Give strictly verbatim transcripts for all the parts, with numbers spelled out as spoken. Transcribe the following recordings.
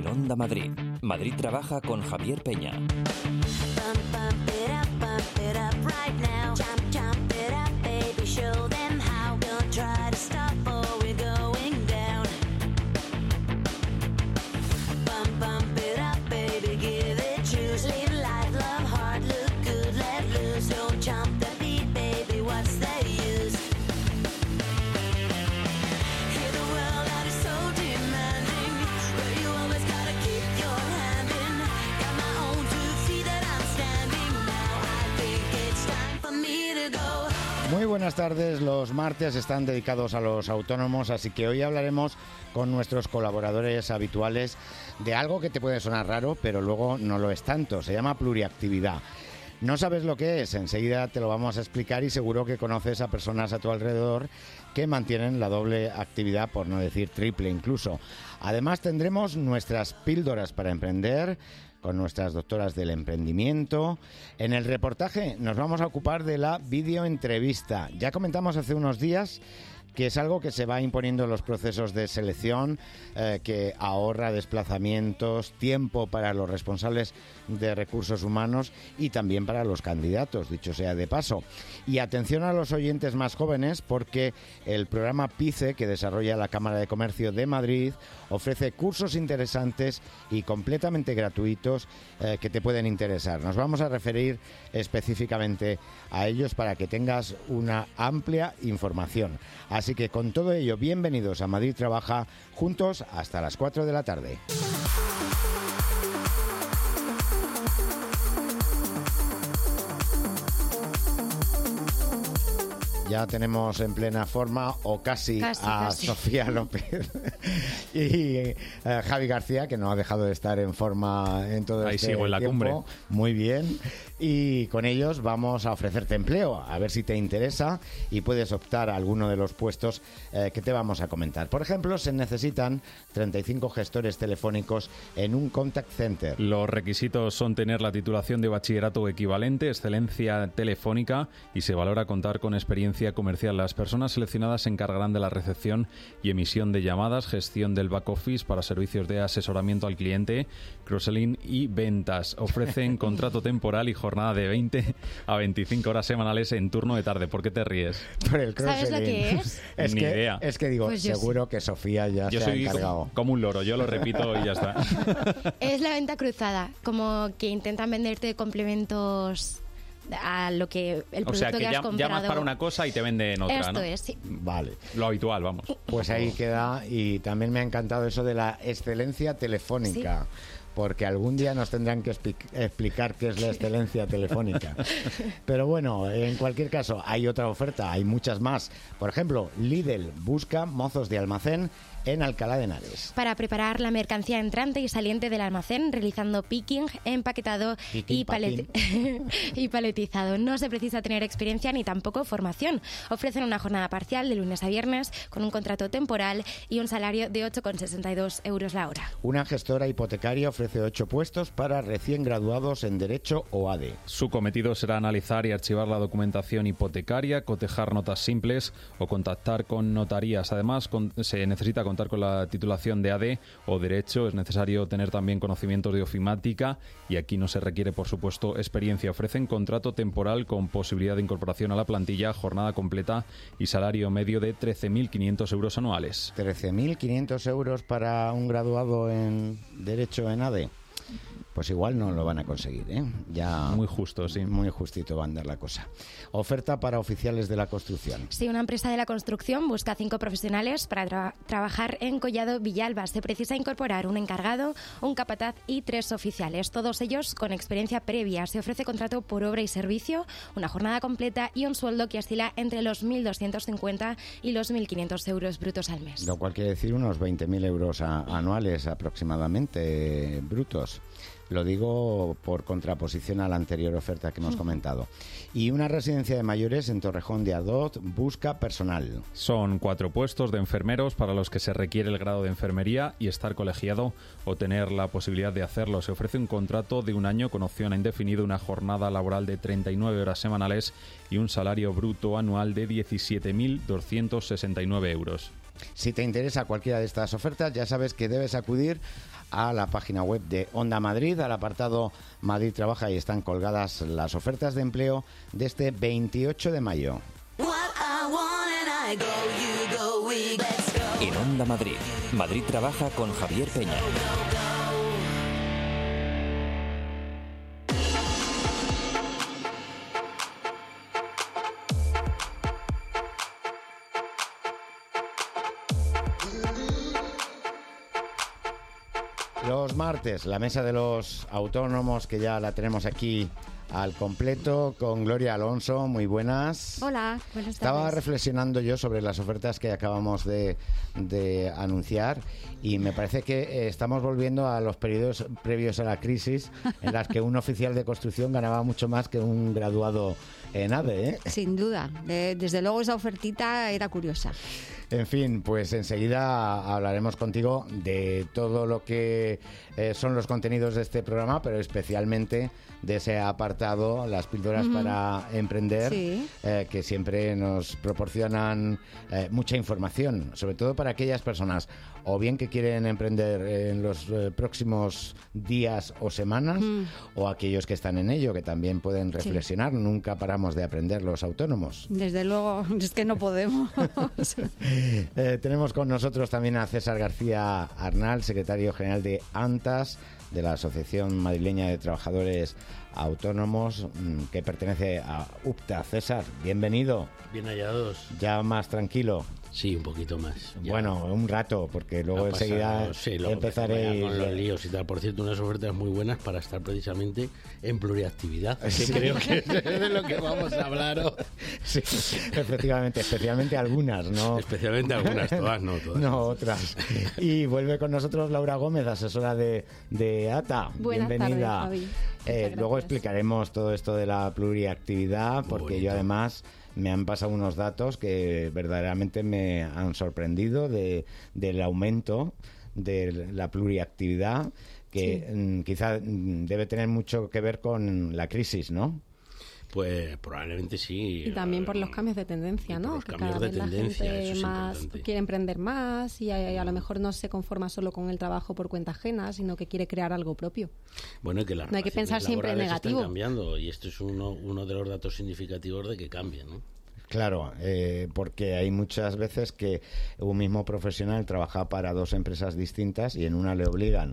Onda Madrid. Madrid trabaja con Javier Peña. Muy buenas tardes, los martes están dedicados a los autónomos, así que hoy hablaremos con nuestros colaboradores habituales de algo que te puede sonar raro, pero luego no lo es tanto, se llama pluriactividad. ¿No sabes lo que es? Enseguida te lo vamos a explicar y seguro que conoces a personas a tu alrededor que mantienen la doble actividad, por no decir triple incluso. Además tendremos nuestras píldoras para emprender, con nuestras doctoras del emprendimiento. En el reportaje nos vamos a ocupar de la videoentrevista. Ya comentamos hace unos días que es algo que se va imponiendo en los procesos de selección, eh, que ahorra desplazamientos, tiempo para los responsables de recursos humanos y también para los candidatos, dicho sea de paso. Y atención a los oyentes más jóvenes, porque el programa PICE, que desarrolla la Cámara de Comercio de Madrid, ofrece cursos interesantes y completamente gratuitos eh, que te pueden interesar. Nos vamos a referir específicamente a ellos para que tengas una amplia información. Así que con todo ello, bienvenidos a Madrid Trabaja, juntos hasta las cuatro de la tarde. Ya tenemos en plena forma, o casi, casi a casi. Sofía López y eh, Javi García, que no ha dejado de estar en forma en todo Ahí este sigo en la tiempo. cumbre. Muy bien. Y con ellos vamos a ofrecerte empleo, a ver si te interesa y puedes optar a alguno de los puestos eh, que te vamos a comentar. Por ejemplo, se necesitan treinta y cinco gestores telefónicos en un contact center. Los requisitos son tener la titulación de bachillerato equivalente, excelencia telefónica y se valora contar con experiencia comercial. Las personas seleccionadas se encargarán de la recepción y emisión de llamadas, gestión del back office para servicios de asesoramiento al cliente, cross-selling y ventas. Ofrecen contrato temporal y jornada de veinte a veinticinco horas semanales en turno de tarde. ¿Por qué te ríes? Por el ¿Sabes lo que es? Es Ni que, idea. Es que digo, Pues yo seguro sí. que Sofía ya Yo se ha soy encargado. como, como un loro, yo lo repito y ya está. Es la venta cruzada, como que intentan venderte complementos a lo que el producto O sea, que, que has llam- comprado. llamas para una cosa y te venden otra, Esto ¿no? es, sí. Vale. Lo habitual, vamos. Pues ahí queda, y también me ha encantado eso de la excelencia telefónica, porque algún día nos tendrán que expli- explicar qué es la excelencia telefónica. Pero bueno, en cualquier caso, hay otra oferta, hay muchas más. Por ejemplo, Lidl busca mozos de almacén en Alcalá de Henares. Para preparar la mercancía entrante y saliente del almacén, realizando picking, empaquetado Picking, y, palet- y paletizado. No se precisa tener experiencia ni tampoco formación. Ofrecen una jornada parcial de lunes a viernes con un contrato temporal y un salario de ocho con sesenta y dos euros la hora. Una gestora hipotecaria ofrece ocho puestos para recién graduados en Derecho o A D E. Su cometido será analizar y archivar la documentación hipotecaria, cotejar notas simples o contactar con notarías. Además, con, se necesita contar con la titulación de A D E o Derecho. Es necesario tener también conocimientos de ofimática y aquí no se requiere, por supuesto, experiencia. Ofrecen contrato temporal con posibilidad de incorporación a la plantilla, jornada completa y salario medio de trece mil quinientos euros anuales. trece mil quinientos euros para un graduado en Derecho en A D E. Pues igual no lo van a conseguir, ¿eh? Ya Muy justo, sí. Muy justito va a andar la cosa. Oferta para oficiales de la construcción. Sí, una empresa de la construcción busca cinco profesionales para tra- trabajar en Collado Villalba. Se precisa incorporar un encargado, un capataz y tres oficiales, todos ellos con experiencia previa. Se ofrece contrato por obra y servicio, una jornada completa y un sueldo que oscila entre los mil doscientos cincuenta y los mil quinientos euros brutos al mes. Lo cual quiere decir unos veinte mil euros a- anuales aproximadamente, eh, brutos. Lo digo por contraposición a la anterior oferta que hemos comentado. Y una residencia de mayores en Torrejón de Ardoz busca personal. Son cuatro puestos de enfermeros para los que se requiere el grado de enfermería y estar colegiado o tener la posibilidad de hacerlo. Se ofrece un contrato de un año con opción a indefinido, una jornada laboral de treinta y nueve horas semanales y un salario bruto anual de diecisiete mil doscientos sesenta y nueve euros. Si te interesa cualquiera de estas ofertas, ya sabes que debes acudir a la página web de Onda Madrid, al apartado Madrid Trabaja, y están colgadas las ofertas de empleo de este veintiocho de mayo. En Onda Madrid, Madrid Trabaja con Javier Peña. Los martes, la mesa de los autónomos, que ya la tenemos aquí al completo, con Gloria Alonso. Muy buenas. Hola, buenas tardes. Estaba reflexionando yo sobre las ofertas que acabamos de, de anunciar, y me parece que eh, estamos volviendo a los periodos previos a la crisis, en las que un oficial de construcción ganaba mucho más que un graduado en ADE, ¿eh? Sin duda. Eh, desde luego esa ofertita era curiosa. En fin, pues enseguida hablaremos contigo de todo lo que eh, son los contenidos de este programa, pero especialmente de ese apartado, las píldoras uh-huh. para emprender, sí. eh, que siempre nos proporcionan eh, mucha información, sobre todo para aquellas personas o bien que quieren emprender en los eh, próximos días o semanas, uh-huh. o aquellos que están en ello, que también pueden reflexionar. Sí. Nunca paramos de aprender los autónomos. Desde luego, es que no podemos. Eh, tenemos con nosotros también a César García Arnal, secretario general de ANTAS, de la Asociación Madrileña de Trabajadores Autónomos, que pertenece a UPTA. César, bienvenido. Bien hallados. Ya más tranquilo. Sí, un poquito más. Ya. Bueno, un rato, porque luego no enseguida pasa, sí, luego empezaré con los líos y tal. Por cierto, unas ofertas muy buenas para estar precisamente en pluriactividad, que sí. creo que es de lo que vamos a hablar hoy. Sí, efectivamente, especialmente algunas, ¿no? Especialmente algunas, todas no, todas. No, otras. Y vuelve con nosotros Laura Gómez, asesora de, de ATA. Buenas Bienvenida. tardes, Javi. Eh, luego explicaremos todo esto de la pluriactividad, porque Bonito. Yo además me han pasado unos datos que verdaderamente me han sorprendido de, del aumento de la pluriactividad, que sí. mm, quizá debe tener mucho que ver con la crisis, ¿no? Pues probablemente sí. Y también por los cambios de tendencia, ¿no? Los que cambios cada de vez tendencia, la gente eso es más importante. Quiere emprender más y a, a lo mejor no se conforma solo con el trabajo por cuenta ajena, sino que quiere crear algo propio. Bueno, y que las no hay que pensar siempre en negativo. Están cambiando, y esto es uno, uno de los datos significativos de que cambien, ¿no? Claro, eh, porque hay muchas veces que un mismo profesional trabaja para dos empresas distintas y en una le obligan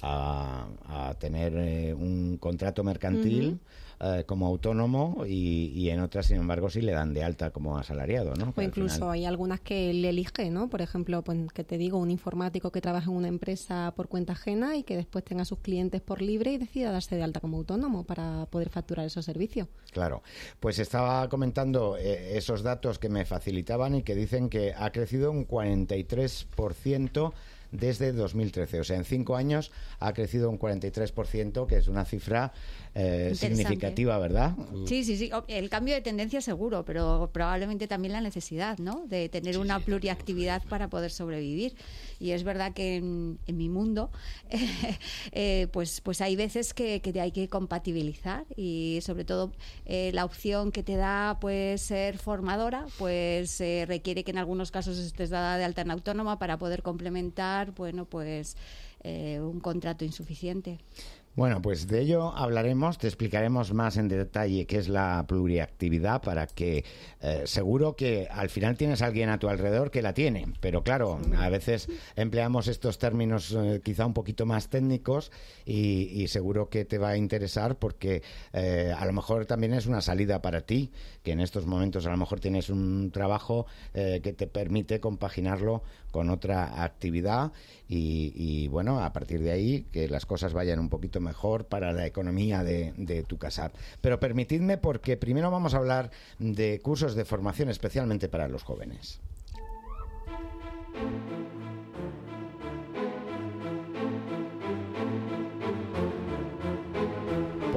a, a tener eh, un contrato mercantil uh-huh. eh, como autónomo y, y en otras, sin embargo, sí le dan de alta como asalariado, ¿no? O incluso final... hay algunas que le elige, ¿no? Por ejemplo, pues que te digo, un informático que trabaja en una empresa por cuenta ajena y que después tenga sus clientes por libre y decida darse de alta como autónomo para poder facturar esos servicios. Claro. Pues estaba comentando eh, esos datos que me facilitaban y que dicen que ha crecido un cuarenta y tres por ciento desde dos mil trece. O sea, en cinco años ha crecido un cuarenta y tres por ciento, que es una cifra eh, significativa, ¿verdad? Sí, sí, sí. El cambio de tendencia seguro, pero probablemente también la necesidad, ¿no? De tener sí, una sí, pluriactividad para poder sobrevivir. Y es verdad que en, en mi mundo eh, eh, pues, pues hay veces que, que hay que compatibilizar y sobre todo eh, la opción que te da pues ser formadora pues eh, requiere que en algunos casos estés dada de alta en autónoma para poder complementar bueno pues eh, un contrato insuficiente. Bueno, pues de ello hablaremos, te explicaremos más en detalle qué es la pluriactividad para que eh, seguro que al final tienes a alguien a tu alrededor que la tiene, pero claro, a veces empleamos estos términos eh, quizá un poquito más técnicos y, y seguro que te va a interesar porque eh, a lo mejor también es una salida para ti, que en estos momentos a lo mejor tienes un trabajo eh, que te permite compaginarlo con otra actividad y, y bueno, a partir de ahí que las cosas vayan un poquito mejor para la economía de, de tu casa. Pero permitidme, porque primero vamos a hablar de cursos de formación especialmente para los jóvenes.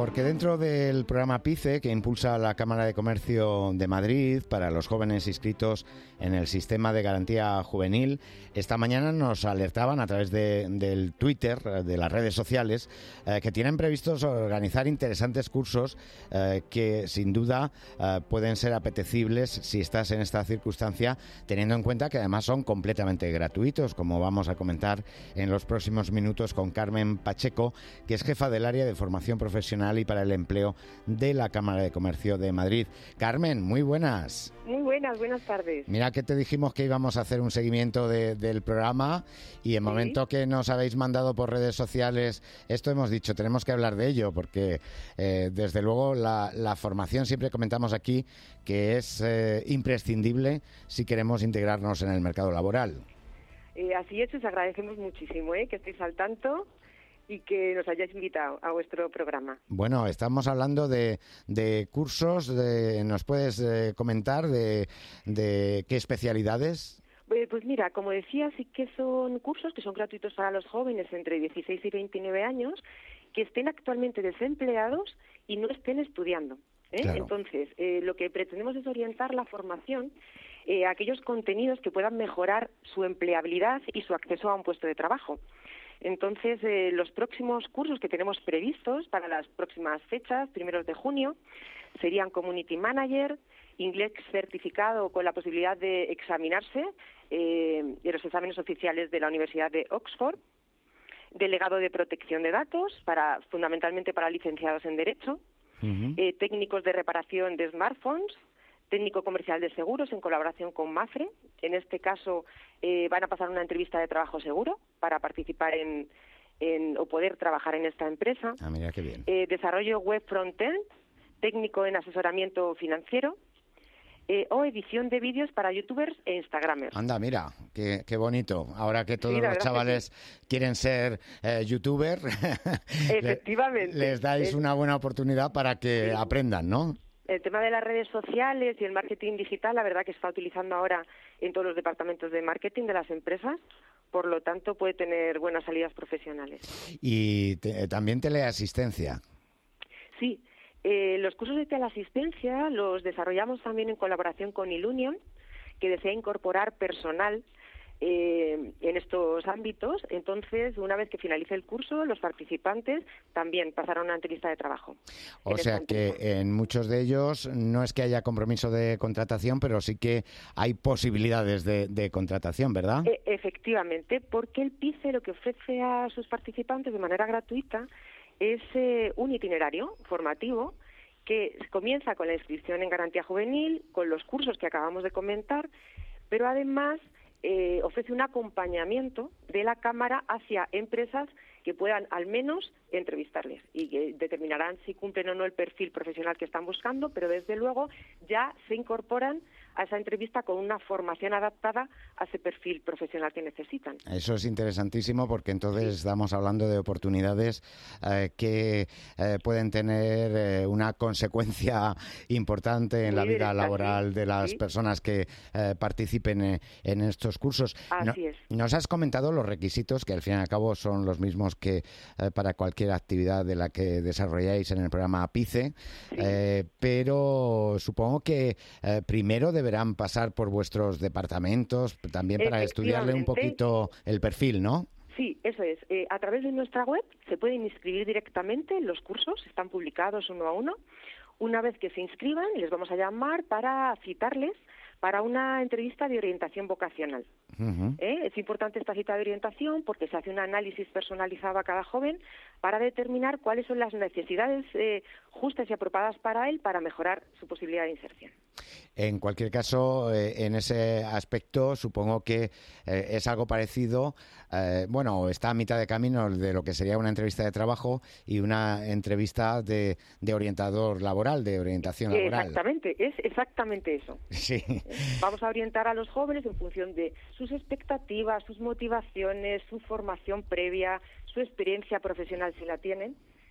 Porque dentro del programa PICE, que impulsa la Cámara de Comercio de Madrid para los jóvenes inscritos en el sistema de garantía juvenil, esta mañana nos alertaban a través de, del Twitter, de las redes sociales, eh, que tienen previstos organizar interesantes cursos eh, que sin duda eh, pueden ser apetecibles si estás en esta circunstancia, teniendo en cuenta que además son completamente gratuitos, como vamos a comentar en los próximos minutos con Carmen Pacheco, que es jefa del área de formación profesional y para el empleo de la Cámara de Comercio de Madrid. Carmen, muy buenas. Muy buenas, buenas tardes. Mira que te dijimos que íbamos a hacer un seguimiento de, del programa y en el momento ¿Sí? que nos habéis mandado por redes sociales esto, hemos dicho, tenemos que hablar de ello porque eh, desde luego la, la formación, siempre comentamos aquí que es eh, imprescindible si queremos integrarnos en el mercado laboral. Eh, así es, os agradecemos muchísimo ¿eh? que estéis al tanto y que nos hayáis invitado a vuestro programa. Bueno, estamos hablando de, de cursos, de, ¿nos puedes eh, comentar de, de qué especialidades? Pues, pues mira, como decía, sí que son cursos que son gratuitos para los jóvenes entre dieciséis y veintinueve años que estén actualmente desempleados y no estén estudiando. ¿eh? Claro. Entonces, eh, lo que pretendemos es orientar la formación eh, a aquellos contenidos que puedan mejorar su empleabilidad y su acceso a un puesto de trabajo. Entonces, eh, los próximos cursos que tenemos previstos para las próximas fechas, primeros de junio, serían Community Manager, inglés certificado con la posibilidad de examinarse eh, de los exámenes oficiales de la Universidad de Oxford, delegado de protección de datos, para fundamentalmente para licenciados en Derecho, uh-huh. eh, técnicos de reparación de smartphones, técnico comercial de seguros en colaboración con Mafre. En este caso eh, van a pasar una entrevista de trabajo seguro para participar en, en o poder trabajar en esta empresa. Ah, mira qué bien. Eh, desarrollo web frontend, técnico en asesoramiento financiero eh, o edición de vídeos para youtubers e instagramers. Anda, mira, qué, qué bonito. Ahora que todos sí, los chavales sí. quieren ser eh, youtuber, efectivamente, les dais es... una buena oportunidad para que sí. aprendan, ¿no? El tema de las redes sociales y el marketing digital, la verdad que se está utilizando ahora en todos los departamentos de marketing de las empresas, por lo tanto puede tener buenas salidas profesionales. Y te, también teleasistencia. Sí, eh, los cursos de teleasistencia los desarrollamos también en colaboración con Ilunion, que desea incorporar personal Eh, en estos ámbitos. Entonces, una vez que finalice el curso, los participantes también pasarán una entrevista de trabajo. O sea que en muchos de ellos no es que haya compromiso de contratación, pero sí que hay posibilidades de, de contratación, ¿verdad? E- efectivamente, porque el PICE lo que ofrece a sus participantes de manera gratuita es eh, un itinerario formativo que comienza con la inscripción en garantía juvenil, con los cursos que acabamos de comentar, pero además Eh, ofrece un acompañamiento de la Cámara hacia empresas que puedan al menos entrevistarles y que determinarán si cumplen o no el perfil profesional que están buscando, pero desde luego ya se incorporan a esa entrevista con una formación adaptada a ese perfil profesional que necesitan. Eso es interesantísimo porque entonces sí. estamos hablando de oportunidades eh, que eh, pueden tener eh, una consecuencia importante en Muy la vida directa, laboral sí. de las sí. personas que eh, participen eh, en estos cursos. Así no, es. Nos has comentado los requisitos que al fin y al cabo son los mismos que eh, para cualquier actividad de la que desarrolláis en el programa PICE, sí. eh, pero supongo que eh, primero deberán pasar por vuestros departamentos también para estudiarle un poquito el perfil, ¿no? Sí, eso es. Eh, a través de nuestra web se pueden inscribir directamente en los cursos, están publicados uno a uno. Una vez que se inscriban, les vamos a llamar para citarles para una entrevista de orientación vocacional. Uh-huh. ¿Eh? Es importante esta cita de orientación porque se hace un análisis personalizado a cada joven para determinar cuáles son las necesidades eh, justas y apropiadas para él para mejorar su posibilidad de inserción. En cualquier caso, eh, en ese aspecto, supongo que eh, es algo parecido, eh, bueno, está a mitad de camino de lo que sería una entrevista de trabajo y una entrevista de, de orientador laboral, de orientación laboral. Exactamente, es exactamente eso. Sí. Vamos a orientar a los jóvenes en función de sus expectativas, sus motivaciones, su formación previa, su experiencia profesional si la tienen,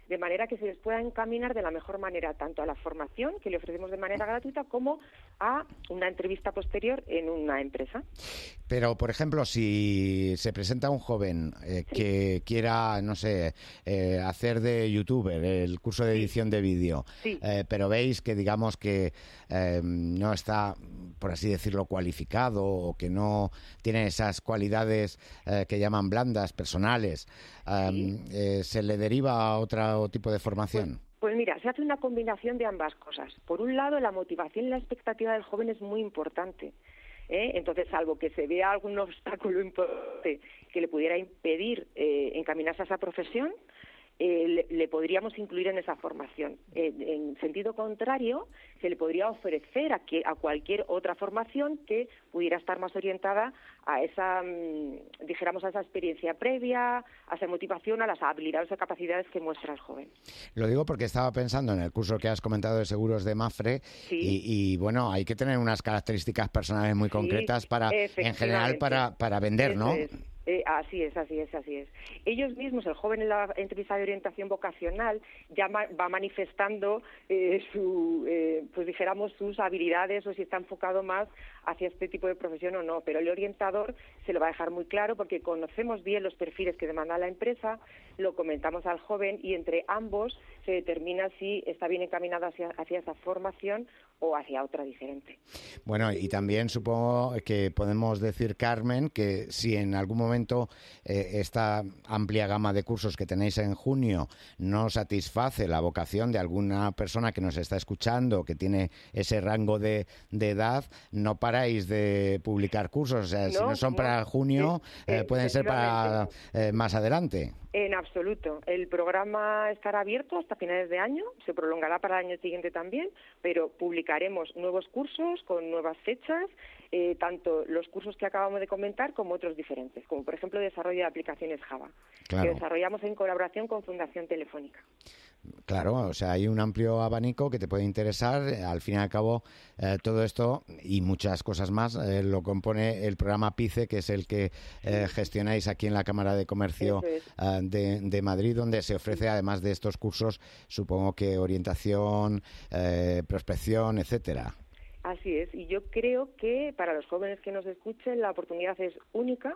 de manera que se les pueda encaminar de la mejor manera tanto a la formación que le ofrecemos de manera gratuita como a una entrevista posterior en una empresa. Pero, por ejemplo, si se presenta un joven eh, sí. que quiera, no sé, eh, hacer de youtuber el curso de edición de vídeo, sí. eh, pero veis que digamos que eh, no está, por así decirlo, cualificado o que no tiene esas cualidades eh, que llaman blandas, personales, eh, sí. eh, ¿se le deriva a otro tipo de formación? Pues, pues mira, se hace una combinación de ambas cosas. Por un lado, la motivación y la expectativa del joven es muy importante. ¿Eh? Entonces, salvo que se vea algún obstáculo importante que le pudiera impedir eh, encaminarse a esa profesión, eh, le, le podríamos incluir en esa formación. Eh, en sentido contrario, se le podría ofrecer a, que, a cualquier otra formación que pudiera estar más orientada a esa, mmm, dijéramos, a esa experiencia previa, a esa motivación, a las habilidades o capacidades que muestra el joven. Lo digo porque estaba pensando en el curso que has comentado de seguros de Mafre, sí. y, y bueno, hay que tener unas características personales muy sí, concretas para, en general, para, para vender, ¿no? Es. Eh, así es, así es, así es. Ellos mismos, el joven en la entrevista de orientación vocacional, ya ma- va manifestando eh, su, eh, pues dijéramos, sus habilidades o si está enfocado más hacia este tipo de profesión o no. Pero el orientador se lo va a dejar muy claro porque conocemos bien los perfiles que demanda la empresa, lo comentamos al joven y entre ambos se determina si está bien encaminado hacia, hacia esa formación o hacia otra diferente. Bueno, y también supongo que podemos decir, Carmen, que si en algún momento eh, esta amplia gama de cursos que tenéis en junio no satisface la vocación de alguna persona que nos está escuchando, que tiene ese rango de, de edad, no paráis de publicar cursos. O sea, no, si no son no, para junio, sí, eh, pueden ser para eh, más adelante. En absoluto. El programa estará abierto hasta finales de año, se prolongará para el año siguiente también, pero publicaremos nuevos cursos con nuevas fechas, eh, tanto los cursos que acabamos de comentar como otros diferentes, como por ejemplo desarrollo de aplicaciones Java, claro. que desarrollamos en colaboración con Fundación Telefónica. Claro, o sea, hay un amplio abanico que te puede interesar. Al fin y al cabo, eh, todo esto y muchas cosas más eh, lo compone el programa PICE, que es el que eh, gestionáis aquí en la Cámara de Comercio es. eh, de, de Madrid, donde se ofrece, además de estos cursos, supongo que orientación, eh, prospección, etcétera. Así es, y yo creo que para los jóvenes que nos escuchen la oportunidad es única.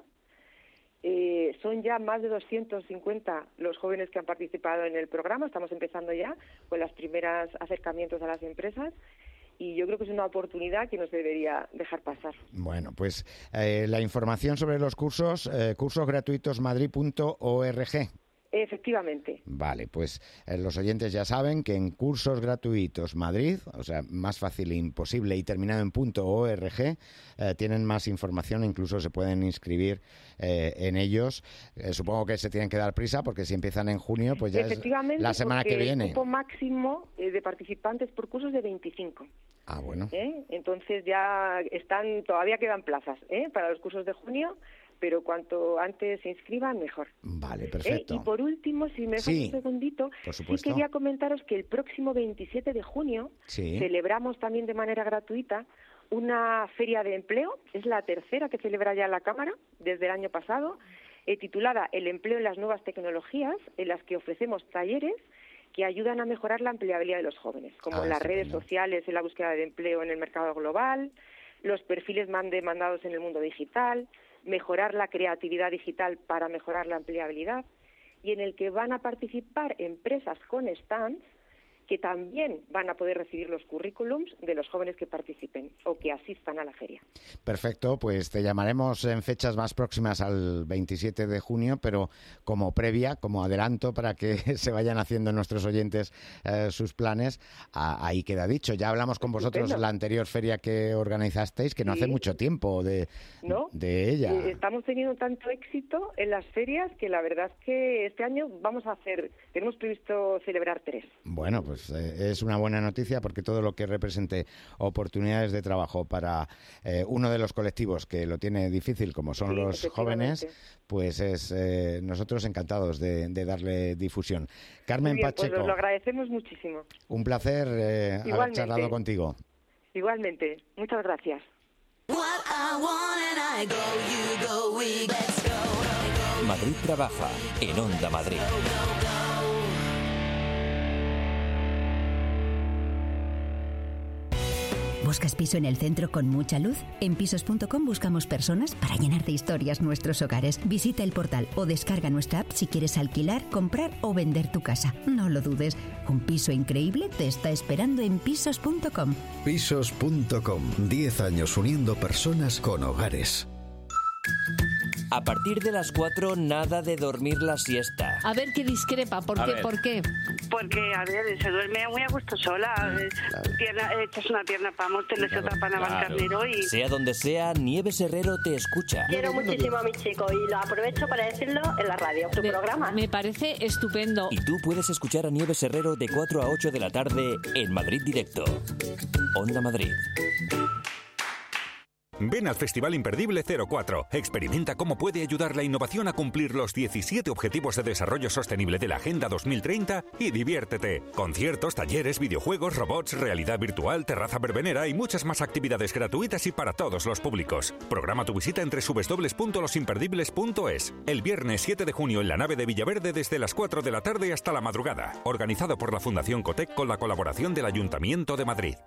Eh, son ya más de doscientos cincuenta los jóvenes que han participado en el programa. Estamos empezando ya con los primeros acercamientos a las empresas y yo creo que es una oportunidad que no se debería dejar pasar. Bueno, pues eh, la información sobre los cursos, eh, cursos gratuitos madrid punto org. Efectivamente. Vale, pues eh, los oyentes ya saben que en Cursos Gratuitos Madrid, o sea, más fácil e imposible y terminado en .org, eh, tienen más información, incluso se pueden inscribir eh, en ellos. Eh, supongo que se tienen que dar prisa porque si empiezan en junio, pues ya es la semana que viene. El cupo máximo eh, de participantes por cursos de veinticinco. Ah, bueno. ¿Eh? Entonces ya están, todavía quedan plazas ¿eh? para los cursos de junio, pero cuanto antes se inscriban, mejor. Vale, perfecto. Eh, y por último, si me dejas sí, un segundito, sí quería comentaros que el próximo veintisiete de junio sí. celebramos también de manera gratuita una feria de empleo. Es la tercera que celebra ya la Cámara desde el año pasado, eh, titulada El empleo en las nuevas tecnologías, en las que ofrecemos talleres que ayudan a mejorar la empleabilidad de los jóvenes, como ah, las redes sociales en la búsqueda de empleo en el mercado global, los perfiles más demandados en el mundo digital, mejorar la creatividad digital para mejorar la empleabilidad, y en el que van a participar empresas con stands que también van a poder recibir los currículums de los jóvenes que participen o que asistan a la feria. Perfecto, pues te llamaremos en fechas más próximas al veintisiete de junio, pero como previa, como adelanto para que se vayan haciendo nuestros oyentes eh, sus planes, a, ahí queda dicho. Ya hablamos con vosotros en la anterior feria que organizasteis, que no sí. hace mucho tiempo de, ¿No? de ella. Eh, estamos teniendo tanto éxito en las ferias que la verdad es que este año vamos a hacer, tenemos previsto celebrar tres. Bueno, pues Pues eh, es una buena noticia porque todo lo que represente oportunidades de trabajo para eh, uno de los colectivos que lo tiene difícil, como son sí, los jóvenes, pues es eh, nosotros encantados de, de darle difusión. Carmen bien, Pacheco. Pues os lo agradecemos muchísimo. Un placer eh, haber charlado contigo. Igualmente. Muchas gracias. Madrid trabaja en Onda Madrid. ¿Buscas piso en el centro con mucha luz? En pisos punto com buscamos personas para llenar de historias nuestros hogares. Visita el portal o descarga nuestra app si quieres alquilar, comprar o vender tu casa. No lo dudes, un piso increíble te está esperando en pisos punto com. pisos punto com. diez años uniendo personas con hogares. A partir de las cuatro, nada de dormir la siesta. A ver qué discrepa, ¿por A qué? ver. ¿Por qué? Porque, a ver, se duerme muy a gusto sola. Pierna, echas una pierna para Móstoles y otra para Navalcarnero y... Sea donde sea, Nieves Herrero te escucha. Quiero muchísimo a mi chico y lo aprovecho para decirlo en la radio, tu Me- programa. Me parece estupendo. Y tú puedes escuchar a Nieves Herrero de cuatro a ocho de la tarde en Madrid Directo. Onda Madrid. Ven al Festival Imperdible cero cuatro. Experimenta cómo puede ayudar la innovación a cumplir los diecisiete Objetivos de Desarrollo Sostenible de la Agenda dos mil treinta y diviértete. Conciertos, talleres, videojuegos, robots, realidad virtual, terraza verbenera y muchas más actividades gratuitas y para todos los públicos. Programa tu visita en doble u doble u doble u punto los imperdibles punto es. El viernes siete de junio en la nave de Villaverde desde las cuatro de la tarde hasta la madrugada. Organizado por la Fundación Cotec con la colaboración del Ayuntamiento de Madrid.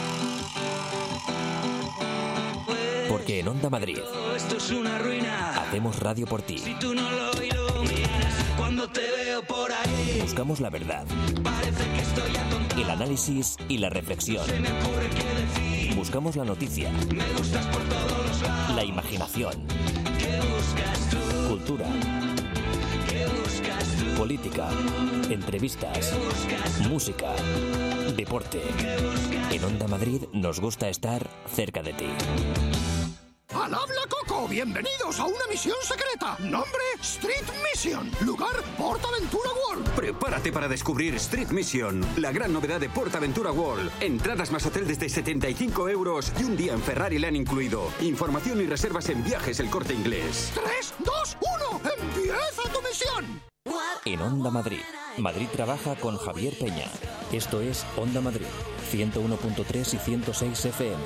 Porque en Onda Madrid Esto es una ruina. hacemos radio por ti. Si tú no lo iluminas, cuando te veo por ahí, Buscamos la verdad, parece que estoy atontado. el análisis y la reflexión. Se me ocurre qué decir. Buscamos la noticia, Me gustas por todos los lados. la imaginación, ¿Qué buscas tú? cultura, ¿Qué buscas tú? política, entrevistas, música, deporte. En Onda Madrid nos gusta estar cerca de ti. ¡Al habla Coco! ¡Bienvenidos a una misión secreta! Nombre, Street Mission. Lugar, PortAventura World. Prepárate para descubrir Street Mission, la gran novedad de PortAventura World. Entradas más hotel desde setenta y cinco euros y un día en Ferrari le han incluido. Información y reservas en Viajes El Corte Inglés. tres, dos, uno. ¡Empieza tu misión! En Onda Madrid, Madrid trabaja con Javier Peña. Esto es Onda Madrid, ciento uno punto tres y ciento seis F M.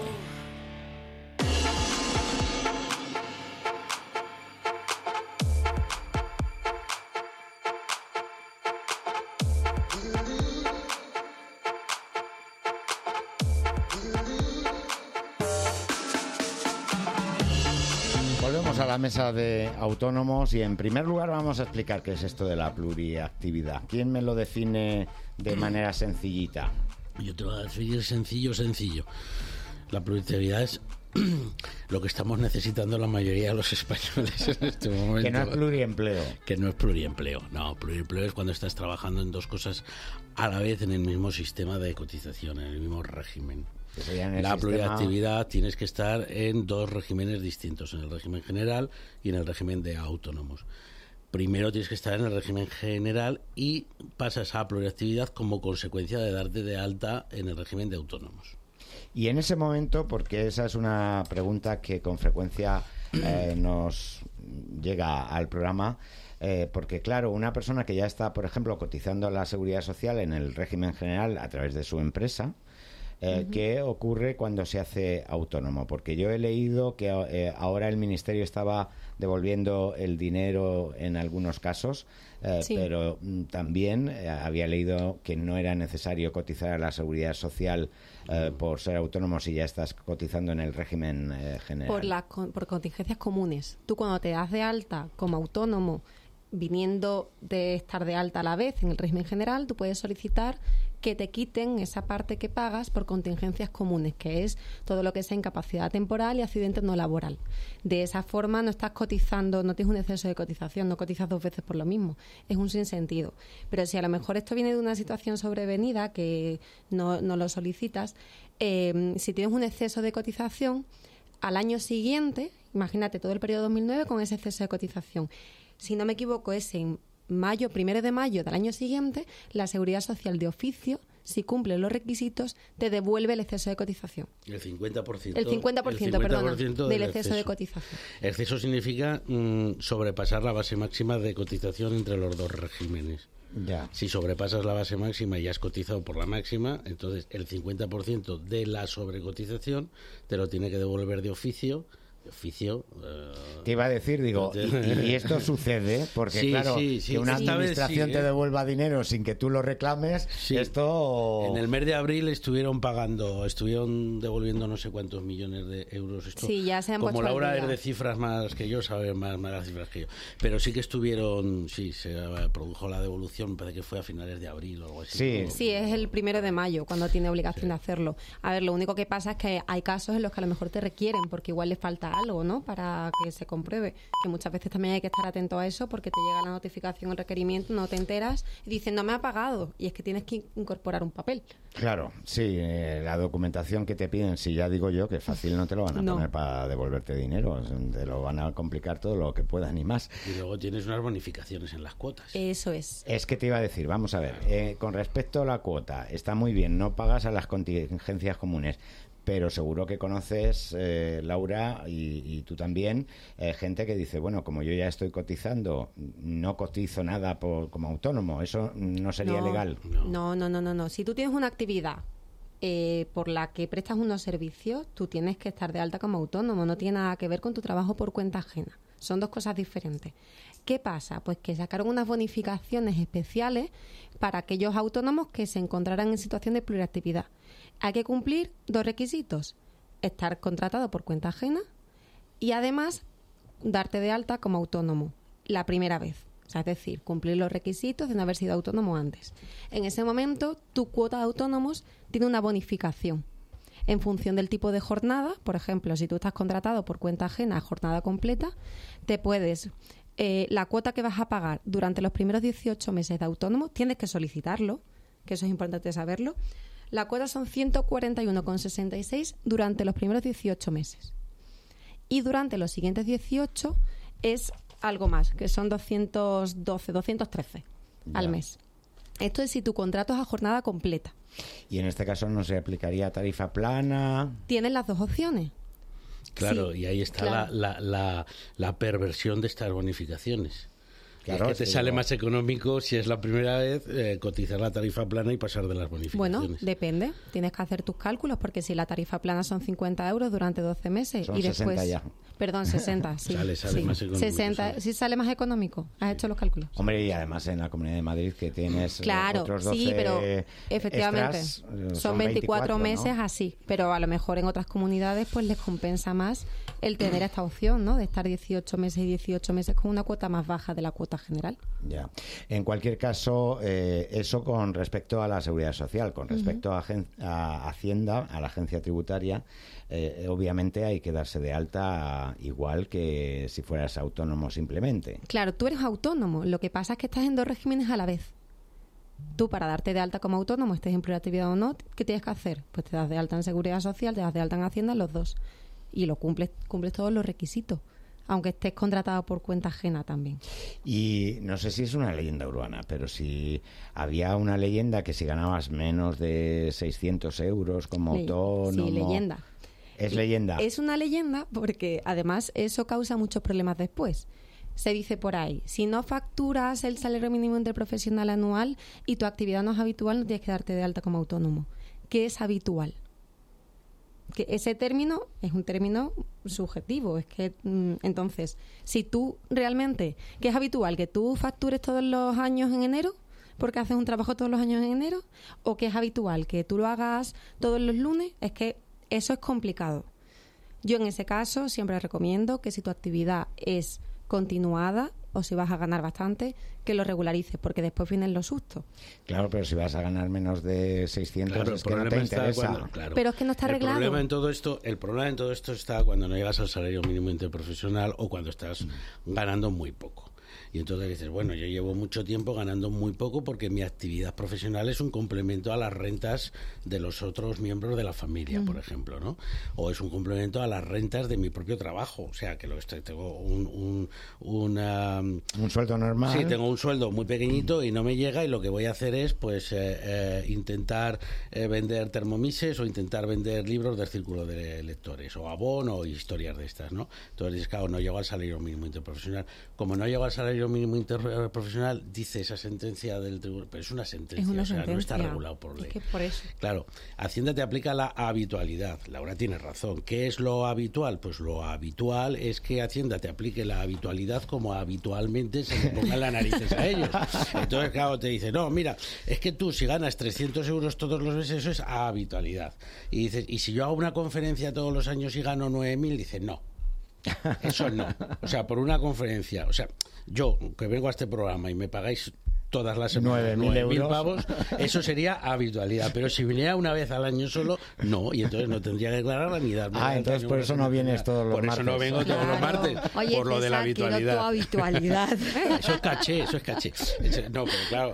Volvemos a la mesa de autónomos y en primer lugar vamos a explicar qué es esto de la pluriactividad. ¿Quién me lo define de manera sencillita? Yo te lo voy a decir sencillo, sencillo. La pluriactividad es lo que estamos necesitando la mayoría de los españoles en este momento. Que no es pluriempleo. Que no es pluriempleo. No, pluriempleo es cuando estás trabajando en dos cosas a la vez en el mismo sistema de cotización, en el mismo régimen. En la sistema... pluriactividad tienes que estar en dos regímenes distintos, en el régimen general y en el régimen de autónomos. Primero tienes que estar en el régimen general y pasas a pluriactividad como consecuencia de darte de alta en el régimen de autónomos. Y en ese momento, porque esa es una pregunta que con frecuencia eh, nos llega al programa, eh, porque claro, una persona que ya está, por ejemplo, cotizando a la Seguridad Social en el régimen general a través de su empresa, Eh, uh-huh. ¿Qué ocurre cuando se hace autónomo? Porque yo he leído que eh, ahora el Ministerio estaba devolviendo el dinero en algunos casos, eh, sí. pero mm, también eh, había leído que no era necesario cotizar a la Seguridad Social eh, por ser autónomo si ya estás cotizando en el régimen eh, general. Por, la, por contingencias comunes. Tú cuando te das de alta como autónomo, viniendo de estar de alta a la vez en el régimen general, tú puedes solicitar que te quiten esa parte que pagas por contingencias comunes, que es todo lo que sea incapacidad temporal y accidente no laboral. De esa forma no estás cotizando, no tienes un exceso de cotización, no cotizas dos veces por lo mismo. Es un sinsentido. Pero si a lo mejor esto viene de una situación sobrevenida que no, no lo solicitas, eh, si tienes un exceso de cotización, al año siguiente, imagínate todo el periodo dos mil nueve con ese exceso de cotización. Si no me equivoco, es en mayo, primero de mayo del año siguiente, la Seguridad Social de oficio, si cumple los requisitos, te devuelve el exceso de cotización. El cincuenta por ciento. El cincuenta por ciento, el cincuenta por perdona, ciento del, del exceso, exceso de cotización. Exceso significa mmm, sobrepasar la base máxima de cotización entre los dos regímenes. Ya. Si sobrepasas la base máxima y has cotizado por la máxima, entonces el cincuenta por ciento de la sobrecotización te lo tiene que devolver de oficio oficio. Eh, te iba a decir, digo, y, y esto sucede, porque sí, claro, sí, sí, que una esta administración vez sí, te ¿eh? devuelva dinero sin que tú lo reclames, sí. esto... En el mes de abril estuvieron pagando, estuvieron devolviendo no sé cuántos millones de euros. Esto, sí, ya se han como puesto Laura al es día. de cifras más que yo, sabe más, más las cifras que yo. Pero sí que estuvieron, sí, se produjo la devolución, me parece que fue a finales de abril o algo así. Sí, ¿no? Sí, es el primero de mayo cuando tiene obligación Sí. de hacerlo. A ver, lo único que pasa es que hay casos en los que a lo mejor te requieren porque igual le falta algo, ¿no? Para que se compruebe. Que muchas veces también hay que estar atento a eso porque te llega la notificación, el requerimiento, no te enteras y dicen no me ha pagado y es que tienes que incorporar un papel. Claro, sí, eh, la documentación que te piden, si ya digo yo que fácil no te lo van a No. poner para devolverte dinero, te lo van a complicar todo lo que puedan y más. Y luego tienes unas bonificaciones en las cuotas. Eso es. Es que te iba a decir, vamos a ver, eh, con respecto a la cuota, está muy bien, no pagas a las contingencias comunes, pero seguro que conoces, eh, Laura, y, y tú también, eh, gente que dice, bueno, como yo ya estoy cotizando, no cotizo nada por, como autónomo, ¿eso no sería no, legal? No, no, no, no, no. Si tú tienes una actividad eh, por la que prestas unos servicios, tú tienes que estar de alta como autónomo, no tiene nada que ver con tu trabajo por cuenta ajena. Son dos cosas diferentes. ¿Qué pasa? Pues que sacaron unas bonificaciones especiales para aquellos autónomos que se encontraran en situación de pluriactividad. Hay que cumplir dos requisitos: estar contratado por cuenta ajena y además darte de alta como autónomo la primera vez. O sea, es decir, cumplir los requisitos de no haber sido autónomo antes. En ese momento, tu cuota de autónomos tiene una bonificación. En función del tipo de jornada, por ejemplo, si tú estás contratado por cuenta ajena a jornada completa, te puedes... Eh, la cuota que vas a pagar durante los primeros dieciocho meses de autónomo, tienes que solicitarlo, que eso es importante saberlo. La cuota son ciento cuarenta y uno con sesenta y seis durante los primeros dieciocho meses. Y durante los siguientes dieciocho es algo más, que son doscientos doce, doscientos trece ya. Al mes. Esto es si tu contrato es a jornada completa. Y en este caso no se aplicaría tarifa plana. Tienes las dos opciones. Claro, Sí, y ahí está claro. la, la, la, la perversión de estas bonificaciones. Claro, es que te sí, sale no. más económico, si es la primera vez, eh, cotizar la tarifa plana y pasar de las bonificaciones. Bueno, depende. Tienes que hacer tus cálculos porque si la tarifa plana son cincuenta euros durante doce meses Son y después... sesenta ya. Perdón, sesenta, sí. Sale, sale sí. más económico, sesenta, sale. sí sale más económico. ¿Has hecho los cálculos? Hombre, y además en la Comunidad de Madrid que tienes eh, Claro, otros doce sí, pero efectivamente extras, eh, son veinticuatro ¿no? meses así, pero a lo mejor en otras comunidades pues les compensa más el tener esta opción, ¿no? De estar dieciocho meses y dieciocho meses con una cuota más baja de la cuota general. Ya. En cualquier caso, eh, eso con respecto a la Seguridad Social, con respecto uh-huh. a, gen- a Hacienda, a la agencia tributaria, eh, obviamente hay que darse de alta igual que si fueras autónomo simplemente. Claro, tú eres autónomo, lo que pasa es que estás en dos regímenes a la vez. Tú, para darte de alta como autónomo, estés en pluriactividad o no, ¿qué tienes que hacer? Pues te das de alta en Seguridad Social, te das de alta en Hacienda, los dos. Y lo cumples, cumples todos los requisitos, aunque estés contratado por cuenta ajena también. Y no sé si es una leyenda urbana, pero si había una leyenda que si ganabas menos de seiscientos euros como Le- autónomo... Sí, leyenda. Es leyenda. Es una leyenda porque además eso causa muchos problemas después. Se dice por ahí, si no facturas el salario mínimo interprofesional anual y tu actividad no es habitual, no tienes que darte de alta como autónomo. ¿Qué es habitual? Que ese término es un término subjetivo. Es que mm, entonces, si tú realmente, ¿qué es habitual? ¿Que tú factures todos los años en enero? Porque haces un trabajo todos los años en enero. ¿O que es habitual? ¿Que tú lo hagas todos los lunes? Es que eso es complicado. Yo en ese caso siempre recomiendo que si tu actividad es continuada o si vas a ganar bastante, que lo regularices, porque después vienen los sustos. Claro, pero si vas a ganar menos de seiscientos Claro, es el que no te problema está interesa. cuando- claro. Pero es que no está el arreglado. Problema en todo esto, el problema en todo esto está cuando no llegas al salario mínimo interprofesional o cuando estás ganando muy poco. Y entonces dices, bueno, yo llevo mucho tiempo ganando muy poco porque mi actividad profesional es un complemento a las rentas de los otros miembros de la familia, Mm. por ejemplo, ¿no? O es un complemento a las rentas de mi propio trabajo. O sea, que lo estoy, tengo un, un, una, un sueldo normal. Sí, tengo un sueldo muy pequeñito y no me llega y lo que voy a hacer es pues eh, eh, intentar eh, vender termomises o intentar vender libros del círculo de lectores o Avon o historias de estas, ¿no? Entonces, claro, no llego al salario mínimo interprofesional. Como no llego al salario salario mínimo interprofesional, dice esa sentencia del tribunal, pero es una sentencia, Es una o sea, sentencia. no está regulado por ley. Es que por eso. Claro, Hacienda te aplica la habitualidad. Laura tiene razón. ¿Qué es lo habitual? Pues lo habitual es que Hacienda te aplique la habitualidad como habitualmente se le pongan las narices a ellos. Entonces, claro, te dice, no, mira, es que tú si ganas trescientos euros todos los meses, eso es habitualidad. Y dices, y si yo hago una conferencia todos los años y gano nueve mil, dices, no. Eso no. O sea, por una conferencia, o sea, yo que vengo a este programa y me pagáis todas las semanas nueve mil pavos, eso sería habitualidad. Pero si viniera una vez al año solo, no, y entonces no tendría que declararla ni darme. Ah, entonces por eso no vienes todos los por martes. Por eso no vengo todos los martes. Oye, por lo César, de la habitualidad. quiero tu habitualidad. Eso es caché, eso es caché. No, pero claro,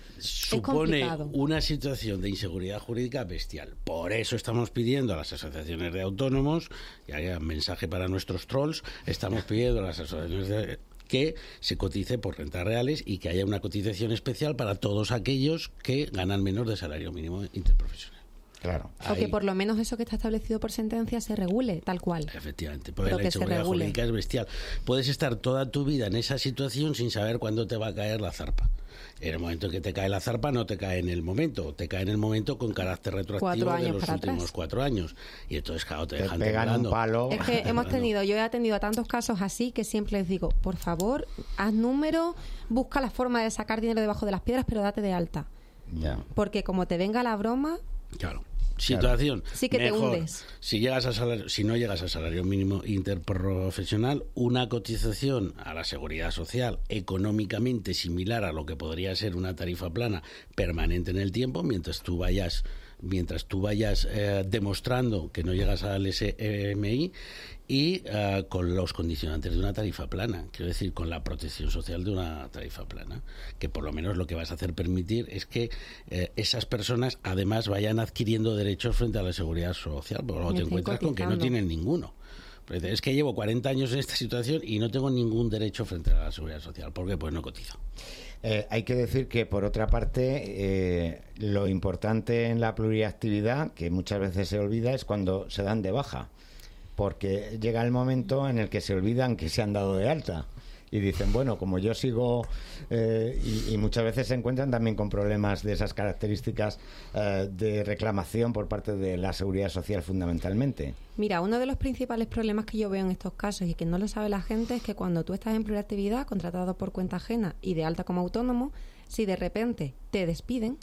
supone una situación de inseguridad jurídica bestial. Por eso estamos pidiendo a las asociaciones de autónomos, y hay un mensaje para nuestros trolls, estamos pidiendo a las asociaciones de, que se cotice por rentas reales y que haya una cotización especial para todos aquellos que ganan menos de salario mínimo interprofesional. Claro. O que por lo menos eso que está establecido por sentencia se regule, tal cual. Efectivamente, porque la inseguridad jurídica es bestial. Puedes estar toda tu vida en esa situación sin saber cuándo te va a caer la zarpa. En el momento en que te cae la zarpa no te cae en el momento, te cae en el momento con carácter retroactivo de los últimos atrás. cuatro años. Y entonces, claro, te, te dejan pegan temblando. un palo. Es que hemos tenido, yo he atendido a tantos casos así que siempre les digo, por favor, haz número, busca la forma de sacar dinero debajo de las piedras, pero date de alta. Ya. Porque como te venga la broma... Claro. Situación sí que mejor, te hundes. Si llegas a salario, si no llegas a salario mínimo interprofesional, una cotización a la seguridad social económicamente similar a lo que podría ser una tarifa plana permanente en el tiempo, mientras tú vayas mientras tú vayas eh, demostrando que no llegas al S M I y uh, con los condicionantes de una tarifa plana, quiero decir, con la protección social de una tarifa plana, que por lo menos lo que vas a hacer permitir es que eh, esas personas además vayan adquiriendo derechos frente a la seguridad social, porque luego te encuentras con que no tienen ninguno. Es que llevo cuarenta años en esta situación y no tengo ningún derecho frente a la seguridad social. ¿Por qué? Pues no cotizo. Eh, hay que decir que, por otra parte, eh, lo importante en la pluriactividad, que muchas veces se olvida, es cuando se dan de baja. Porque llega el momento en el que se olvidan que se han dado de alta. Y dicen, bueno, como yo sigo... Eh, y, y muchas veces se encuentran también con problemas de esas características eh, de reclamación por parte de la seguridad social fundamentalmente. Mira, uno de los principales problemas que yo veo en estos casos y que no lo sabe la gente es que cuando tú estás en pluriactividad, contratado por cuenta ajena y de alta como autónomo, si de repente te despiden,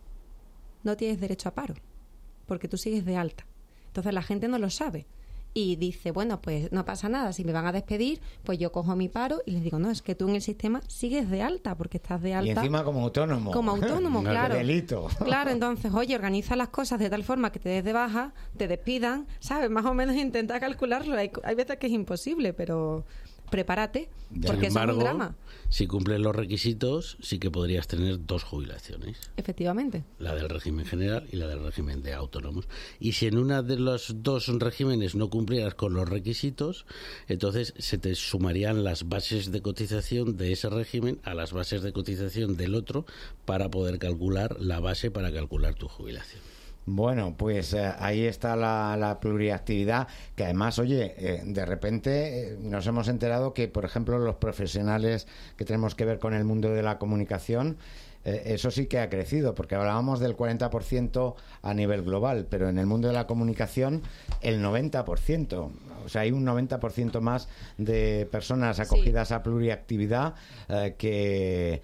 no tienes derecho a paro, porque tú sigues de alta. Entonces la gente no lo sabe. Y dice, bueno, pues no pasa nada, si me van a despedir, pues yo cojo mi paro y les digo, no, es que tú en el sistema sigues de alta, porque estás de alta. Y encima como autónomo. Como autónomo, claro. Delito. Claro, entonces, oye, organiza las cosas de tal forma que te des de baja, te despidan, ¿sabes? Más o menos intenta calcularlo. Hay, hay veces que es imposible, pero prepárate, porque Sin embargo, eso es un drama. Si cumples los requisitos, sí que podrías tener dos jubilaciones. Efectivamente. La del régimen general y la del régimen de autónomos. Y si en una de los dos regímenes no cumplieras con los requisitos, entonces se te sumarían las bases de cotización de ese régimen a las bases de cotización del otro para poder calcular la base para calcular tu jubilación. Bueno, pues eh, ahí está la, la pluriactividad, que además, oye, eh, de repente eh, nos hemos enterado que, por ejemplo, los profesionales que tenemos que ver con el mundo de la comunicación, eh, eso sí que ha crecido, porque hablábamos del cuarenta por ciento a nivel global, pero en el mundo de la comunicación el noventa por ciento. O sea, hay un noventa por ciento más de personas acogidas sí. a pluriactividad eh, que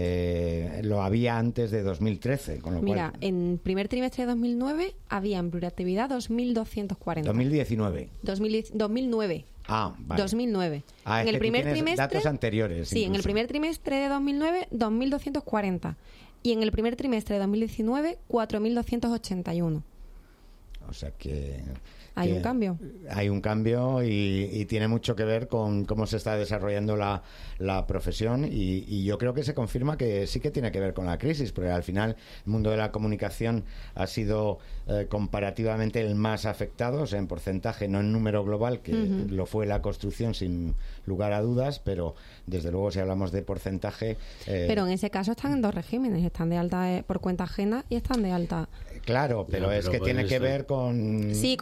eh, lo había antes de dos mil trece. Con lo Mira, cual... en primer trimestre de dos mil nueve había en pluriactividad dos mil doscientos cuarenta. dos mil diecinueve. dos mil, dos mil nueve. Ah, vale. dos mil nueve. Ah, en es el que primer tú tienes trimestre, datos anteriores. Sí, incluso. en el primer trimestre de dos mil nueve, dos mil doscientos cuarenta. Y en el primer trimestre de dos mil diecinueve, cuatro mil doscientos ochenta y uno. O sea que... Hay un cambio. Hay un cambio y, y tiene mucho que ver con cómo se está desarrollando la, la profesión y, y yo creo que se confirma que sí que tiene que ver con la crisis, porque al final el mundo de la comunicación ha sido eh, comparativamente el más afectado, o sea, en porcentaje, no en número global, que uh-huh. lo fue la construcción sin lugar a dudas, pero desde luego si hablamos de porcentaje... Eh, pero en ese caso están en dos regímenes, están de alta por cuenta ajena y están de alta... Claro, pero, no, pero es que tiene que ver con, sí, con la los precariedad,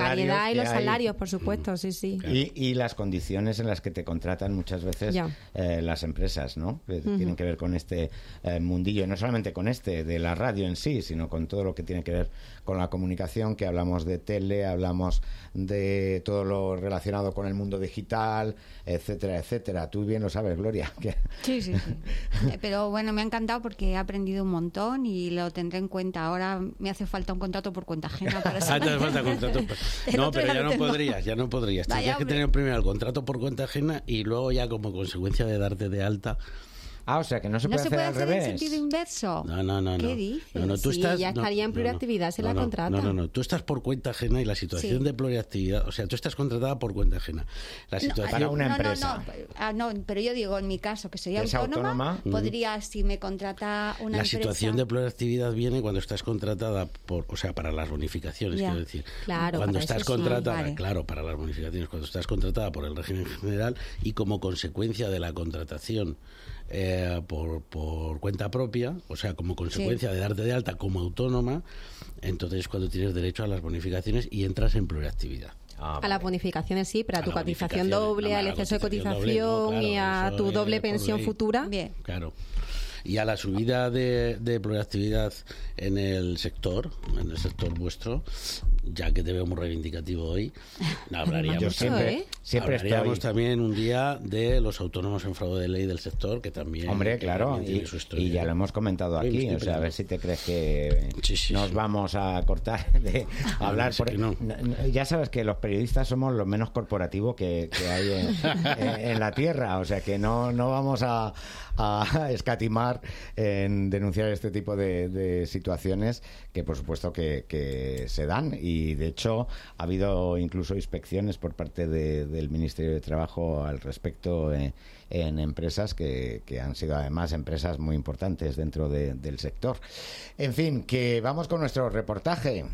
precariedad y los hay. salarios, por supuesto, sí, sí. Y, y las condiciones en las que te contratan muchas veces eh, las empresas, ¿no? Que uh-huh. tienen que ver con este eh, mundillo, y no solamente con este, de la radio en sí, sino con todo lo que tiene que ver con la comunicación, que hablamos de tele, hablamos de todo lo relacionado con el mundo digital, etcétera, etcétera. Tú bien lo sabes, Gloria. Que... Sí, sí, sí. Pero bueno, me ha encantado porque he aprendido un montón y lo tendré en cuenta. Ahora me hace falta un contrato por cuenta ajena para Ah, te hace falta contrato. No, pero ya no podrías, ya no podrías. Tendrías que tener primero el contrato por cuenta ajena y luego ya como consecuencia de darte de alta. Ah, o sea, que no se ¿No puede se hacer puede al hacer revés. en sentido inverso? No, no, no. ¿Qué no. dices? No, no, tú sí, estás, ya estaría no, en pluriactividad, no, se no, la no, contrata. No, no, no. Tú estás por cuenta ajena y la situación Sí. de pluriactividad, o sea, tú estás contratada por cuenta ajena. La situación... No, Para una no, empresa. No, no, ah, no, pero yo digo, en mi caso, que soy ¿Es autónoma, autónoma? podría, si me contrata una La empresa... situación de pluriactividad viene cuando estás contratada por, o sea, para las bonificaciones, Ya. quiero decir. Claro, cuando para estás eso sí. contratada, Vale. claro, para las bonificaciones, cuando estás contratada por el régimen general y como consecuencia de la contratación eh, por, por cuenta propia, o sea, como consecuencia Sí. de darte de alta como autónoma, entonces es cuando tienes derecho a las bonificaciones y entras en pluriactividad. Ah, A vale. las bonificaciones sí, pero a, A tu las cotización bonificaciones, doble, no, a al la exceso de cotización cotización doble, no, y claro, a eso tu es doble por pensión ley. futura. Bien. Claro. Y a la subida de, de pluriactividad en el sector, en el sector vuestro, ya que te veo muy reivindicativo hoy, hablaríamos, Yo siempre, ¿eh? siempre hablaríamos estoy... también un día de los autónomos en fraude de ley del sector, que también... Hombre, que claro, también tiene y, su historia. y ya lo hemos comentado Sí, aquí, estoy o sea, a ver pensando. si te crees que Sí, sí, nos sí. vamos a cortar de hablar. sé Por... que no. N- n- Ya sabes que los periodistas somos lo menos corporativo que, que hay en, en- en la Tierra, o sea que no, no vamos a, a escatimar en denunciar este tipo de, de situaciones que por supuesto que, que se dan, y de hecho ha habido incluso inspecciones por parte de- del Ministerio de Trabajo al respecto eh, en empresas que, que han sido además empresas muy importantes dentro de- del sector. En fin, que vamos con nuestro reportaje.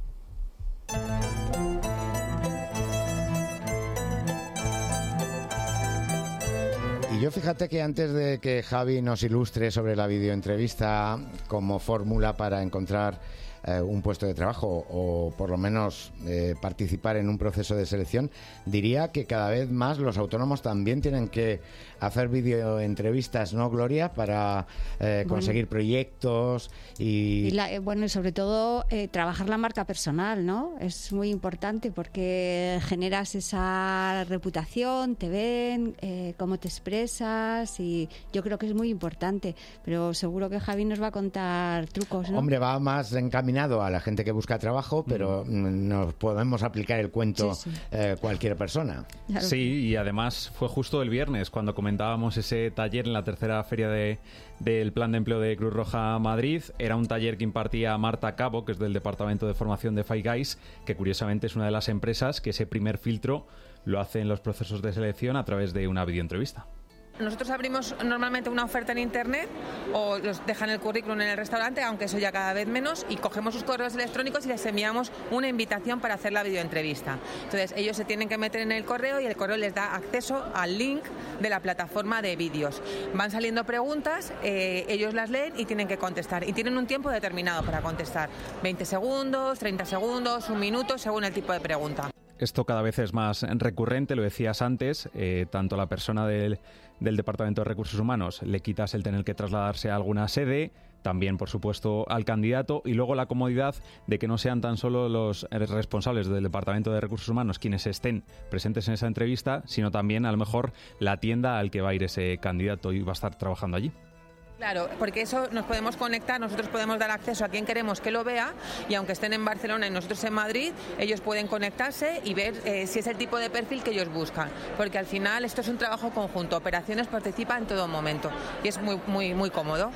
Y yo fíjate que antes de que Javi nos ilustre sobre la videoentrevista como fórmula para encontrar eh, un puesto de trabajo o por lo menos eh, participar en un proceso de selección, diría que cada vez más los autónomos también tienen que hacer videoentrevistas, ¿no, Gloria? Para eh, conseguir bueno. proyectos y... y la, eh, bueno, y sobre todo eh, trabajar la marca personal, ¿no? Es muy importante porque generas esa reputación, te ven, eh, cómo te expresas, y yo creo que es muy importante, pero seguro que Javi nos va a contar trucos, ¿no? Hombre, va más encaminado a la gente que busca trabajo, pero mm. nos podemos aplicar el cuento sí, sí. Eh, cualquier persona. Claro. Sí, y además fue justo el viernes cuando comentábamos ese taller en la tercera feria de, del Plan de Empleo de Cruz Roja Madrid. Era un taller que impartía Marta Cabo, que es del Departamento de Formación de Five Guys, que curiosamente es una de las empresas que ese primer filtro lo hace en los procesos de selección a través de una videoentrevista. Nosotros abrimos normalmente una oferta en internet o los dejan el currículum en el restaurante, aunque eso ya cada vez menos, y cogemos sus correos electrónicos y les enviamos una invitación para hacer la videoentrevista. Entonces ellos se tienen que meter en el correo y el correo les da acceso al link de la plataforma de vídeos. Van saliendo preguntas, eh, ellos las leen y tienen que contestar. Y tienen un tiempo determinado para contestar. veinte segundos, treinta segundos, un minuto, según el tipo de pregunta. Esto cada vez es más recurrente, lo decías antes, eh, tanto la persona del, del Departamento de Recursos Humanos le quitas el tener que trasladarse a alguna sede, también, por supuesto, al candidato, y luego la comodidad de que no sean tan solo los responsables del Departamento de Recursos Humanos quienes estén presentes en esa entrevista, sino también, a lo mejor, la tienda al que va a ir ese candidato y va a estar trabajando allí. Claro, porque eso nos podemos conectar, nosotros podemos dar acceso a quien queremos que lo vea, y aunque estén en Barcelona y nosotros en Madrid, ellos pueden conectarse y ver eh, si es el tipo de perfil que ellos buscan, porque al final esto es un trabajo conjunto, Operaciones participa en todo momento y es muy, muy, muy cómodo.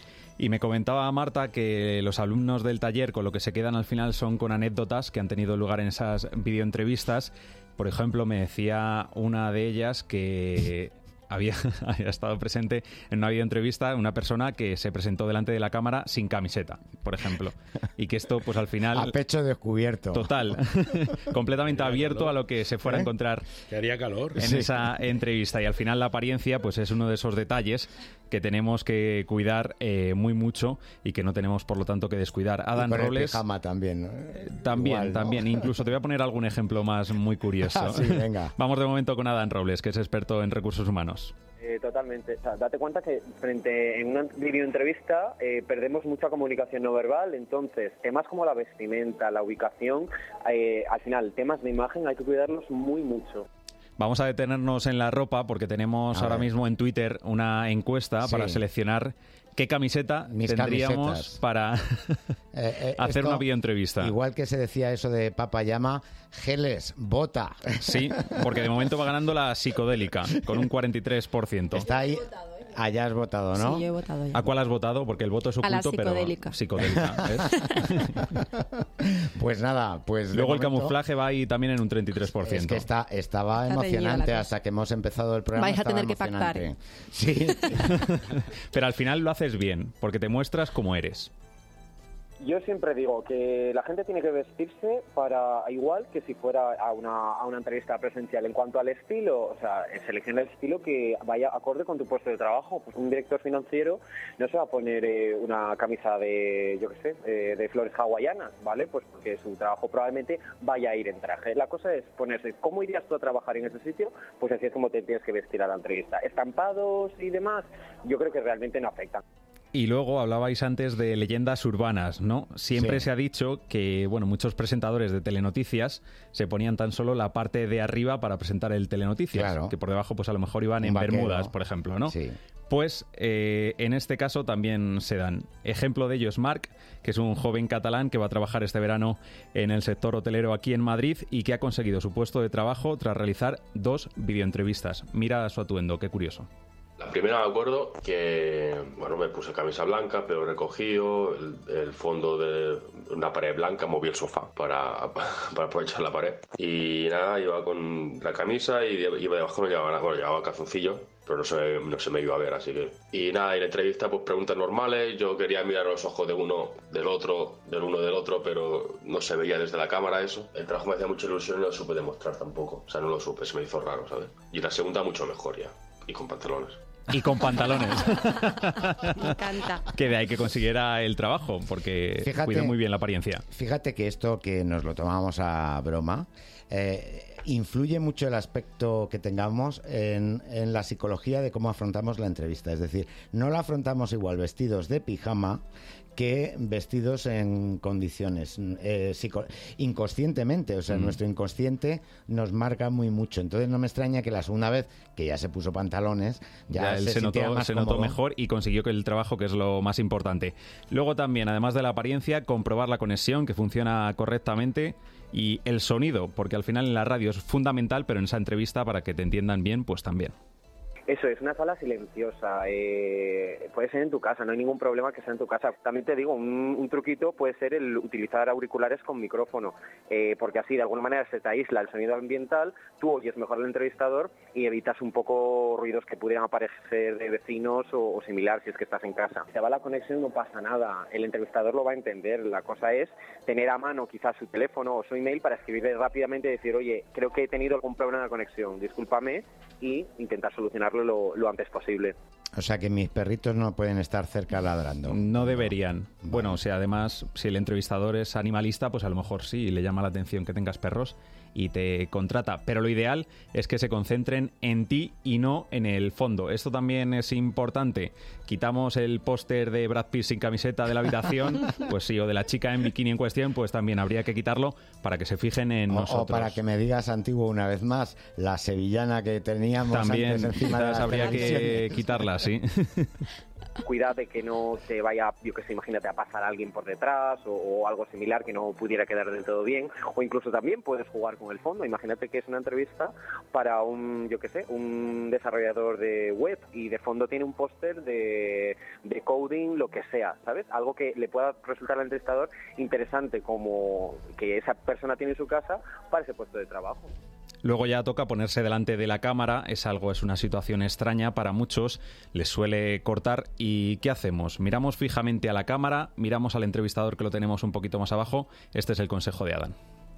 Y me comentaba Marta que los alumnos del taller con lo que se quedan al final son con anécdotas que han tenido lugar en esas videoentrevistas. Por ejemplo, me decía una de ellas que había, había estado presente en una videoentrevista una persona que se presentó delante de la cámara sin camiseta, por ejemplo. Y que esto, pues al final... A pecho descubierto. Total. Completamente abierto calor. A lo que se fuera ¿Eh? a encontrar que haría calor. en sí. esa entrevista. Y al final la apariencia, pues es uno de esos detalles que tenemos que cuidar eh, muy mucho y que no tenemos, por lo tanto, que descuidar. Adán y con Robles... el pijama también, ¿no? También, Igual, ¿no? también. Incluso te voy a poner algún ejemplo más muy curioso. Ah, sí, venga. Vamos de momento con Adán Robles, que es experto en recursos humanos. Eh, totalmente. O sea, date cuenta que frente en una videoentrevista eh, perdemos mucha comunicación no verbal, entonces temas como la vestimenta, la ubicación, eh, al final temas de imagen hay que cuidarlos muy mucho. Vamos a detenernos en la ropa porque tenemos A ahora ver. mismo en Twitter una encuesta Sí. para seleccionar qué camiseta Mis tendríamos camisetas. para Eh, eh, hacer esto, una videoentrevista. Igual que se decía eso de Papayama, geles, bota. Sí, porque de momento va ganando la psicodélica con un cuarenta y tres por ciento. Está ahí. Allá has votado, ¿no? Sí, yo he votado ya. ¿A cuál has votado? Porque el voto es A la oculto, pero psicodélica. psicodélica. ¿ves? Pues nada, pues de Luego el momento, camuflaje va ahí también en un treinta y tres por ciento. Es que está, estaba Está reñida emocionante la cosa. hasta que hemos empezado el programa. Vais a estaba tener que pactar. emocionante. Sí. Pero al final lo haces bien, porque te muestras como eres. Yo siempre digo que la gente tiene que vestirse para igual que si fuera a una, a una entrevista presencial. En cuanto al estilo, o sea, selecciona el estilo que vaya acorde con tu puesto de trabajo. Pues un director financiero no se va a poner eh, una camisa de, yo qué sé, eh, de flores hawaianas, ¿vale? Pues porque su trabajo probablemente vaya a ir en traje. La cosa es ponerse, ¿cómo irías tú a trabajar en ese sitio? Pues así es como te tienes que vestir a la entrevista. Estampados y demás, yo creo que realmente no afectan. Y luego hablabais antes de leyendas urbanas, ¿no? Siempre Sí. se ha dicho que, bueno, muchos presentadores de telenoticias se ponían tan solo la parte de arriba para presentar el telenoticias, Claro. que por debajo pues a lo mejor iban Un en vaquero. bermudas, por ejemplo, ¿no? Sí. Pues eh, en este caso también se dan. Ejemplo de ello es Marc, que es un joven catalán que va a trabajar este verano en el sector hotelero aquí en Madrid y que ha conseguido su puesto de trabajo tras realizar dos videoentrevistas. Mira su atuendo, qué curioso. La primera me acuerdo que, bueno, me puse camisa blanca, pelo recogido, el, el fondo de una pared blanca, moví el sofá para, para aprovechar la pared. Y nada, iba con la camisa y iba debajo, no llevaba nada, bueno, llevaba calzoncillo, pero no se, no se me iba a ver, así que... Y nada, en la entrevista, pues preguntas normales, yo quería mirar los ojos de uno, del otro, del uno del otro, pero no se veía desde la cámara eso. El trabajo me hacía mucha ilusión y no lo supe demostrar tampoco, o sea, no lo supe, se me hizo raro, ¿sabes? Y la segunda mucho mejor ya, y con pantalones. Y con pantalones. Me encanta. Que de ahí que consiguiera el trabajo, porque Fíjate- cuida muy bien la apariencia. Fíjate que esto que nos lo tomamos a broma, eh, influye mucho el aspecto que tengamos en, en la psicología de cómo afrontamos la entrevista. Es decir, no la afrontamos igual vestidos de pijama que vestidos en condiciones eh, psico- inconscientemente, o sea, Mm. nuestro inconsciente nos marca muy mucho. Entonces no me extraña que la segunda vez que ya se puso pantalones, ya, Ya él se, se, sintiera notó, más se notó cómodo. mejor y consiguió que el trabajo, que es lo más importante. Luego también, además de la apariencia, comprobar la conexión, que funciona correctamente, y el sonido, porque al final en la radio es fundamental, pero en esa entrevista, para que te entiendan bien, pues también. Eso es, una sala silenciosa. Eh, puede ser en tu casa, no hay ningún problema que sea en tu casa. También te digo, un, un truquito puede ser el utilizar auriculares con micrófono, eh, porque así de alguna manera se te aísla el sonido ambiental, tú oyes mejor al entrevistador y evitas un poco ruidos que pudieran aparecer de vecinos o, o similar si es que estás en casa. Se va la conexión, no pasa nada, el entrevistador lo va a entender. La cosa es tener a mano quizás su teléfono o su email para escribirle rápidamente y decir, oye, creo que he tenido algún problema de conexión, discúlpame, y intentar solucionarlo Lo, lo antes posible. O sea que mis perritos no pueden estar cerca ladrando. No deberían. Bueno, o sea, además, si el entrevistador es animalista, pues a lo mejor sí, le llama la atención que tengas perros y te contrata. Pero lo ideal es que se concentren en ti y no en el fondo. Esto también es importante. Quitamos el póster de Brad Pitt sin camiseta de la habitación, pues sí, o de la chica en bikini en cuestión, pues también habría que quitarlo para que se fijen en O, nosotros. o para que me digas, antiguo, una vez más, la sevillana que teníamos También antes encima de quizás la habría que televisión. quitarla, sí. Cuidado de que no te vaya, yo que sé, imagínate, a pasar a alguien por detrás o, o algo similar que no pudiera quedar del todo bien. O incluso también puedes jugar con el fondo. Imagínate que es una entrevista para un, yo que sé, un desarrollador de web y de fondo tiene un póster de, de coding, lo que sea, ¿sabes? Algo que le pueda resultar al entrevistador interesante, como que esa persona tiene en su casa para ese puesto de trabajo. Luego ya toca ponerse delante de la cámara, es algo, es una situación extraña para muchos, les suele cortar. ¿Y qué hacemos? Miramos fijamente a la cámara, miramos al entrevistador que lo tenemos un poquito más abajo. Este es el consejo de Adán.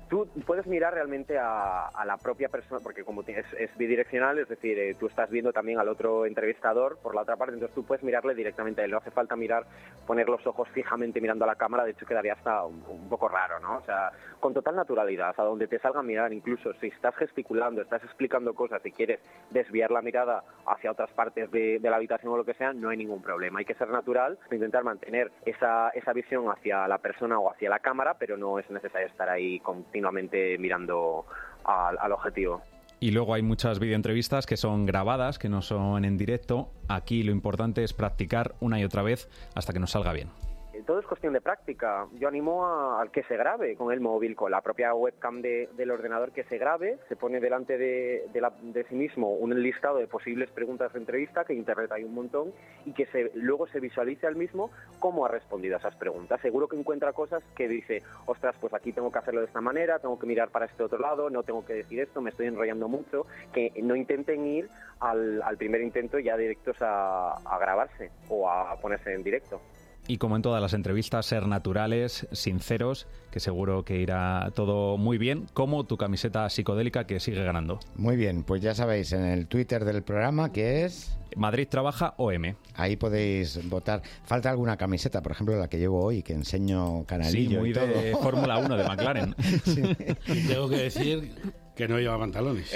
tú puedes mirar realmente a, a la propia persona, porque como es, es bidireccional, es decir, eh, tú estás viendo también al otro entrevistador por la otra parte, entonces tú puedes mirarle directamente a él, no hace falta mirar, poner los ojos fijamente mirando a la cámara, de hecho quedaría hasta un, un poco raro, ¿no? O sea, con total naturalidad, a donde te salga a mirar, incluso si estás gesticulando, estás explicando cosas y quieres desviar la mirada hacia otras partes de, de la habitación o lo que sea, no hay ningún problema. Hay que ser natural, intentar mantener esa, esa visión hacia la persona o hacia la cámara, pero no es necesario estar ahí continuamente mirando al, al objetivo. Y luego hay muchas videoentrevistas que son grabadas, que no son en directo. Aquí lo importante es practicar una y otra vez hasta que nos salga bien. Todo es cuestión de práctica. Yo animo a, al que se grabe con el móvil, con la propia webcam de, del ordenador, que se grabe, se pone delante de, de, la, de sí mismo un listado de posibles preguntas de entrevista, que en internet hay un montón, y que se, luego se visualice al mismo cómo ha respondido a esas preguntas. Seguro que encuentra cosas que dice, ostras, pues aquí tengo que hacerlo de esta manera, tengo que mirar para este otro lado, no tengo que decir esto, me estoy enrollando mucho, que no intenten ir al, al primer intento ya directos a, a grabarse o a ponerse en directo. Y como en todas las entrevistas, ser naturales, sinceros, que seguro que irá todo muy bien, como tu camiseta psicodélica que sigue ganando. Muy bien, pues ya sabéis, en el Twitter del programa, que es... Madrid Trabaja O M. Ahí podéis votar. Falta alguna camiseta, por ejemplo, la que llevo hoy, que enseño canalillo. Sí, muy y todo. de Fórmula uno, de McLaren. Sí. Y tengo que decir que no lleva pantalones.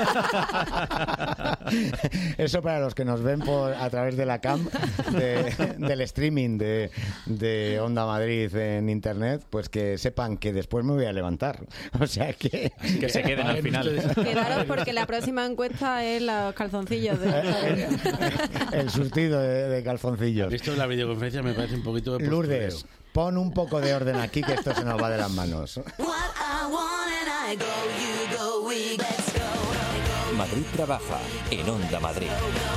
Eso para los que nos ven por a través de la cam de, del streaming de, de Onda Madrid en internet, pues que sepan que después me voy a levantar. O sea que... Que se queden al final. Quedaros porque la próxima encuesta es los calzoncillos. De... El surtido de, de calzoncillos. Esto de la videoconferencia me parece un poquito de Lourdes, pon un poco de orden aquí, que esto se nos va de las manos. Madrid Trabaja en Onda Madrid.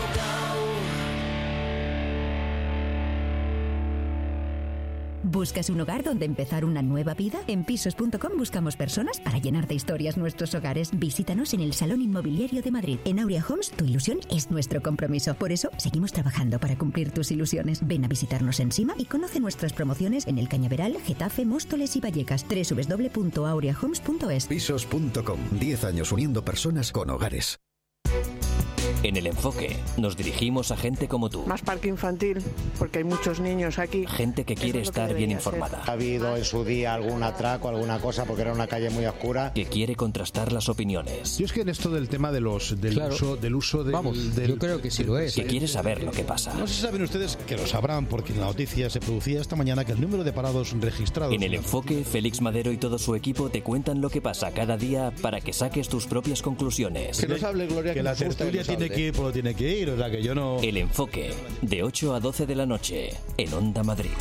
¿Buscas un hogar donde empezar una nueva vida? En pisos punto com buscamos personas para llenar de historias nuestros hogares. Visítanos en el Salón Inmobiliario de Madrid. En Aurea Homes, tu ilusión es nuestro compromiso. Por eso, seguimos trabajando para cumplir tus ilusiones. Ven a visitarnos en Sima y conoce nuestras promociones en El Cañaveral, Getafe, Móstoles y Vallecas. doble u doble u doble u punto aurea homes punto es. pisos punto com. diez años uniendo personas con hogares. En El Enfoque nos dirigimos a gente como tú. Más parque infantil, porque hay muchos niños aquí. Gente que quiere estar que bien informada. Ha habido en su día algún atraco, alguna cosa, porque era una calle muy oscura. Que quiere contrastar las opiniones. Yo es que en esto del tema de los del claro. uso del uso del, Vamos, del, yo creo que sí lo es. Que quiere saber lo que pasa. No sé si saben ustedes, que lo sabrán, porque en la noticia se producía esta mañana que el número de parados registrados... En El Enfoque, Félix Madero y todo su equipo te cuentan lo que pasa cada día para que saques tus propias conclusiones. Que nos hable, Gloria, que, que la tertulia tiene que ir, pero tiene que ir. O sea que yo no... El Enfoque, de ocho a doce de la noche, en Onda Madrid.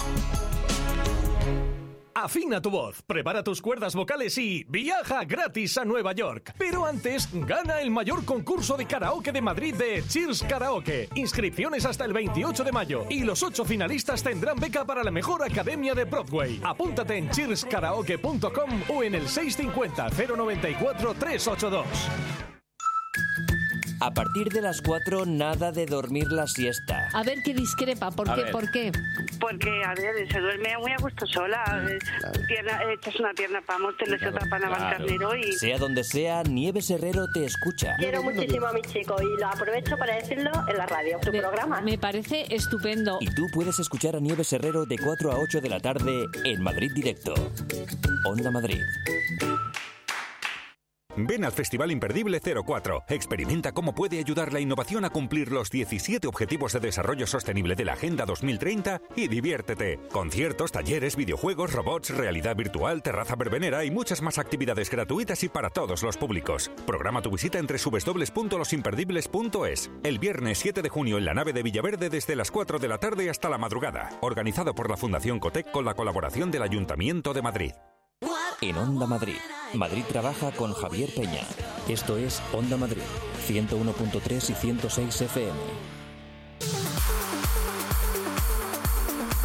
Afina tu voz, prepara tus cuerdas vocales y viaja gratis a Nueva York. Pero antes, gana el mayor concurso de karaoke de Madrid de Cheers Karaoke. Inscripciones hasta el veintiocho de mayo y los ocho finalistas tendrán beca para la mejor academia de Broadway. Apúntate en cheers karaoke punto com o en el seis cinco cero, cero nueve cuatro, tres ocho dos. A partir de las cuatro, nada de dormir la siesta. A ver qué discrepa, ¿por qué? ¿Por qué? Porque, a ver, se duerme muy a gusto sola. Pierna, echas una pierna para Móstoles, otra para Navalcarnero y... Sea donde sea, Nieves Herrero te escucha. Quiero muchísimo a mi chico y lo aprovecho para decirlo en la radio, tu me, programa. Me parece estupendo. Y tú puedes escuchar a Nieves Herrero de cuatro a ocho de la tarde en Madrid Directo. Onda Madrid. Ven al Festival Imperdible cero cuatro. Experimenta cómo puede ayudar la innovación a cumplir los diecisiete Objetivos de Desarrollo Sostenible de la Agenda dos mil treinta y diviértete. Conciertos, talleres, videojuegos, robots, realidad virtual, terraza verbenera y muchas más actividades gratuitas y para todos los públicos. Programa tu visita en doble u doble u doble u punto los imperdibles punto es. El viernes siete de junio en la nave de Villaverde desde las cuatro de la tarde hasta la madrugada. Organizado por la Fundación Cotec con la colaboración del Ayuntamiento de Madrid. En Onda Madrid, Madrid Trabaja con Javier Peña. Esto es Onda Madrid, ciento uno punto tres y ciento seis F M.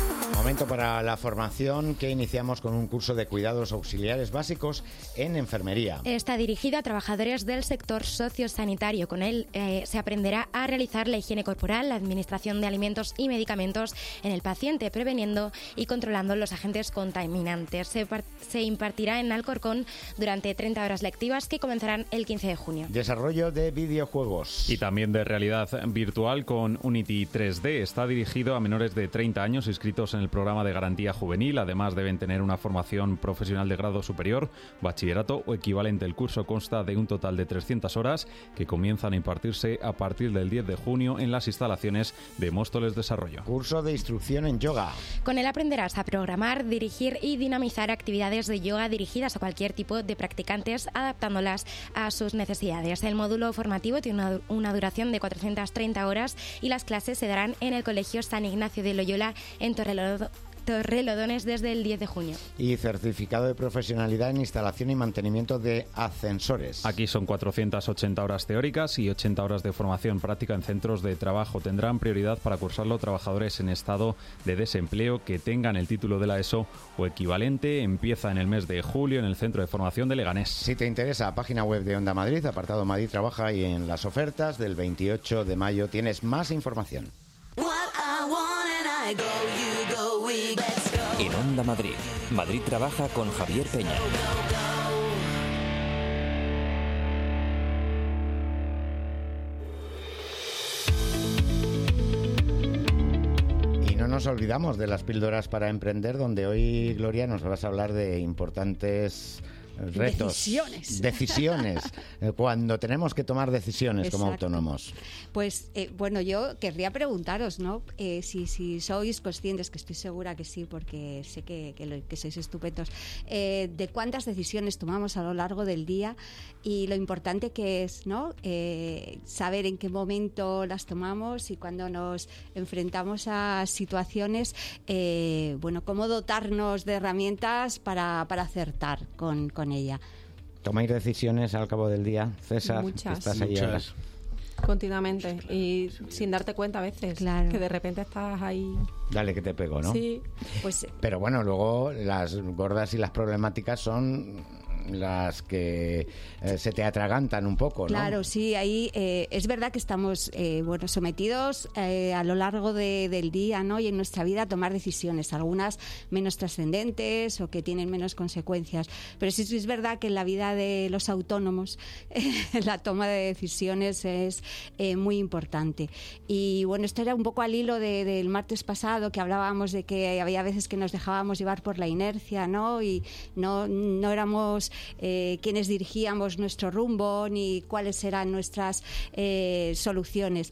Momento para la formación que iniciamos con un curso de cuidados auxiliares básicos en enfermería. Está dirigido a trabajadores del sector sociosanitario. Con él eh, se aprenderá a realizar la higiene corporal, la administración de alimentos y medicamentos en el paciente, preveniendo y controlando los agentes contaminantes. Se, se impartirá en Alcorcón durante treinta horas lectivas que comenzarán el quince de junio. Desarrollo de videojuegos. Y también de realidad virtual con Unity tres D. Está dirigido a menores de treinta años inscritos en el programa de garantía juvenil. Además, deben tener una formación profesional de grado superior, bachillerato o equivalente. El curso consta de un total de trescientas horas que comienzan a impartirse a partir del diez de junio en las instalaciones de Móstoles Desarrollo. Curso de instrucción en yoga. Con él aprenderás a programar, dirigir y dinamizar actividades de yoga dirigidas a cualquier tipo de practicantes, adaptándolas a sus necesidades. El módulo formativo tiene una, una duración de cuatrocientas treinta horas y las clases se darán en el Colegio San Ignacio de Loyola en Torrelodones Torrelodones desde el diez de junio. Y certificado de profesionalidad en instalación y mantenimiento de ascensores. Aquí son cuatrocientas ochenta horas teóricas y ochenta horas de formación práctica en centros de trabajo. Tendrán prioridad para cursarlo trabajadores en estado de desempleo que tengan el título de la ESO o equivalente. Empieza en el mes de julio en el Centro de Formación de Leganés. Si te interesa, página web de Onda Madrid, apartado Madrid Trabaja, y en las ofertas del veintiocho de mayo tienes más información. En Onda Madrid, Madrid Trabaja con Javier Peña. Y no nos olvidamos de las píldoras para emprender, donde hoy, Gloria, nos vas a hablar de importantes retos, decisiones, decisiones cuando tenemos que tomar decisiones. Exacto. Como autónomos. Pues eh, bueno, yo querría preguntaros, ¿no? Eh, si, si sois conscientes, que estoy segura que sí, porque sé que, que, lo, que sois estupendos, eh, de cuántas decisiones tomamos a lo largo del día y lo importante que es, ¿no? Eh, saber en qué momento las tomamos y cuando nos enfrentamos a situaciones, eh, bueno, cómo dotarnos de herramientas para, para acertar con, con ella. ¿Tomáis decisiones al cabo del día, César? Muchas. ¿Estás ahí ahora? Continuamente y sin darte cuenta a veces, claro, que de repente estás ahí. Dale que te pego, ¿no? Sí. Pues, pero bueno, luego las gordas y las problemáticas son las que eh, se te atragantan un poco, ¿no? Claro, sí, ahí eh, es verdad que estamos eh, bueno, sometidos eh, a lo largo de, del día, ¿no? Y en nuestra vida a tomar decisiones, algunas menos trascendentes o que tienen menos consecuencias, pero sí, sí es verdad que en la vida de los autónomos eh, la toma de decisiones es eh, muy importante. Y bueno, esto era un poco al hilo de, del martes pasado, que hablábamos de que había veces que nos dejábamos llevar por la inercia, ¿no? Y no, no éramos Eh, quienes dirigíamos nuestro rumbo ni cuáles eran nuestras eh, soluciones.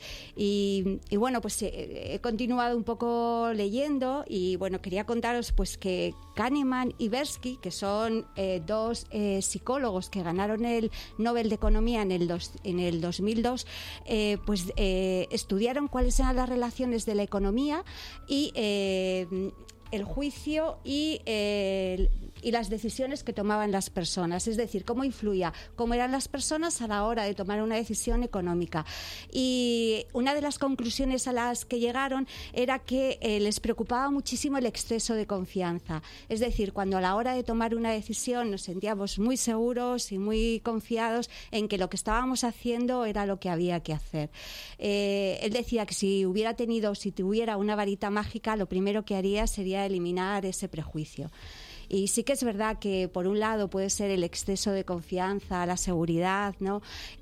Y, y bueno, pues eh, he continuado un poco leyendo y bueno, quería contaros pues que Kahneman y Tversky, que son eh, dos eh, psicólogos que ganaron el Nobel de Economía en el, dos, en el dos mil dos, eh, pues eh, estudiaron cuáles eran las relaciones de la economía y eh, el juicio y eh, y las decisiones que tomaban las personas, es decir, cómo influía, cómo eran las personas a la hora de tomar una decisión económica. Y una de las conclusiones a las que llegaron era que eh, les preocupaba muchísimo el exceso de confianza, es decir, cuando a la hora de tomar una decisión nos sentíamos muy seguros y muy confiados en que lo que estábamos haciendo era lo que había que hacer. Eh, él decía que si hubiera tenido, si tuviera una varita mágica, lo primero que haría sería eliminar ese prejuicio. Y sí que es verdad que por un lado puede ser el exceso de confianza, la seguridad, ¿no?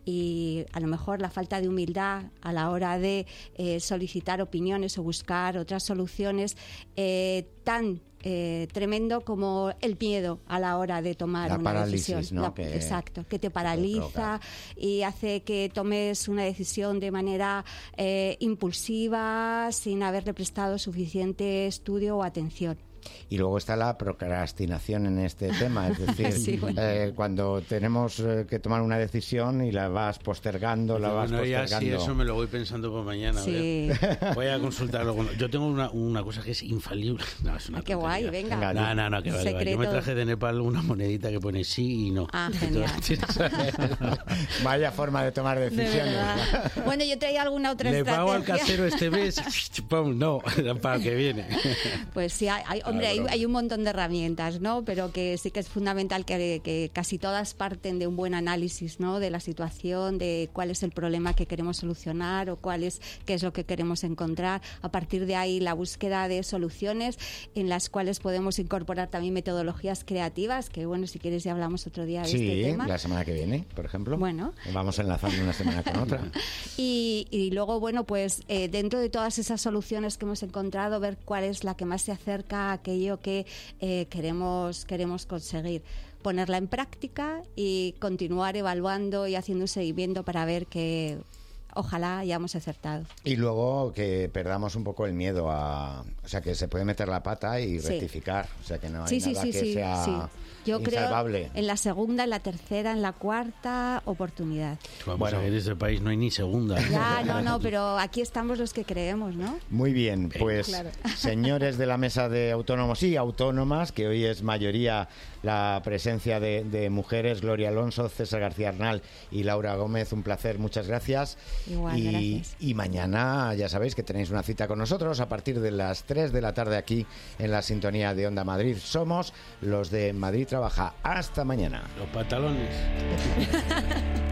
Y a lo mejor la falta de humildad a la hora de eh, solicitar opiniones o buscar otras soluciones eh, tan eh, tremendo como el miedo a la hora de tomar la una parálisis, decisión. ¿no? La, que exacto, que te paraliza y hace que tomes una decisión de manera eh, impulsiva sin haberle prestado suficiente estudio o atención. Y luego está la procrastinación en este tema, es decir, Sí, bueno. eh, cuando tenemos eh, que tomar una decisión y la vas postergando, la vas Bueno, ya postergando. sí, eso me lo voy pensando por mañana. a Sí. ver. Voy a consultarlo. con- Yo tengo una, una cosa que es infalible. No, es una Ay, qué guay, tontería. venga. No, no, no, que vale, vale. Yo me Secreto. traje de Nepal una monedita que pone sí y no. Ah, genial. Vaya forma de tomar decisiones. Bueno, yo traía alguna otra Le estrategia. pago al casero este mes. Pum, no, para el que viene. Pues sí, hay, hay- hombre, Ah, hay, broma. hay un montón de herramientas, ¿no? Pero que sí que es fundamental que, que casi todas parten de un buen análisis, ¿no? De la situación, de cuál es el problema que queremos solucionar o cuál es, qué es lo que queremos encontrar. A partir de ahí, la búsqueda de soluciones en las cuales podemos incorporar también metodologías creativas, que bueno, si quieres ya hablamos otro día de Sí, este tema. la semana que viene, por ejemplo. Bueno. Vamos enlazando una semana con otra. Y, y luego, bueno, pues eh, dentro de todas esas soluciones que hemos encontrado, ver cuál es la que más se acerca a aquello que eh, queremos, queremos conseguir. Ponerla en práctica y continuar evaluando y haciendo un seguimiento para ver que ojalá hayamos acertado. Y luego que perdamos un poco el miedo a... O sea, que se puede meter la pata y Sí. rectificar. O sea, que no hay Sí, sí, nada sí, que sí, sea sí. Yo insalvable. creo en la segunda, en la tercera, en la cuarta oportunidad. Vamos Bueno. a ver, en este país no hay ni segunda. Ya, no, no, pero aquí estamos los que creemos, ¿no? Muy bien, pues Claro. señores de la mesa de autónomos y autónomas, que hoy es mayoría la presencia de, de mujeres, Gloria Alonso, César García Arnal y Laura Gómez, un placer, muchas gracias. Igual, y, gracias. y mañana ya sabéis que tenéis una cita con nosotros a partir de las tres de la tarde aquí en la sintonía de Onda Madrid. Somos los de Madrid Trabaja. Hasta mañana. Los pantalones.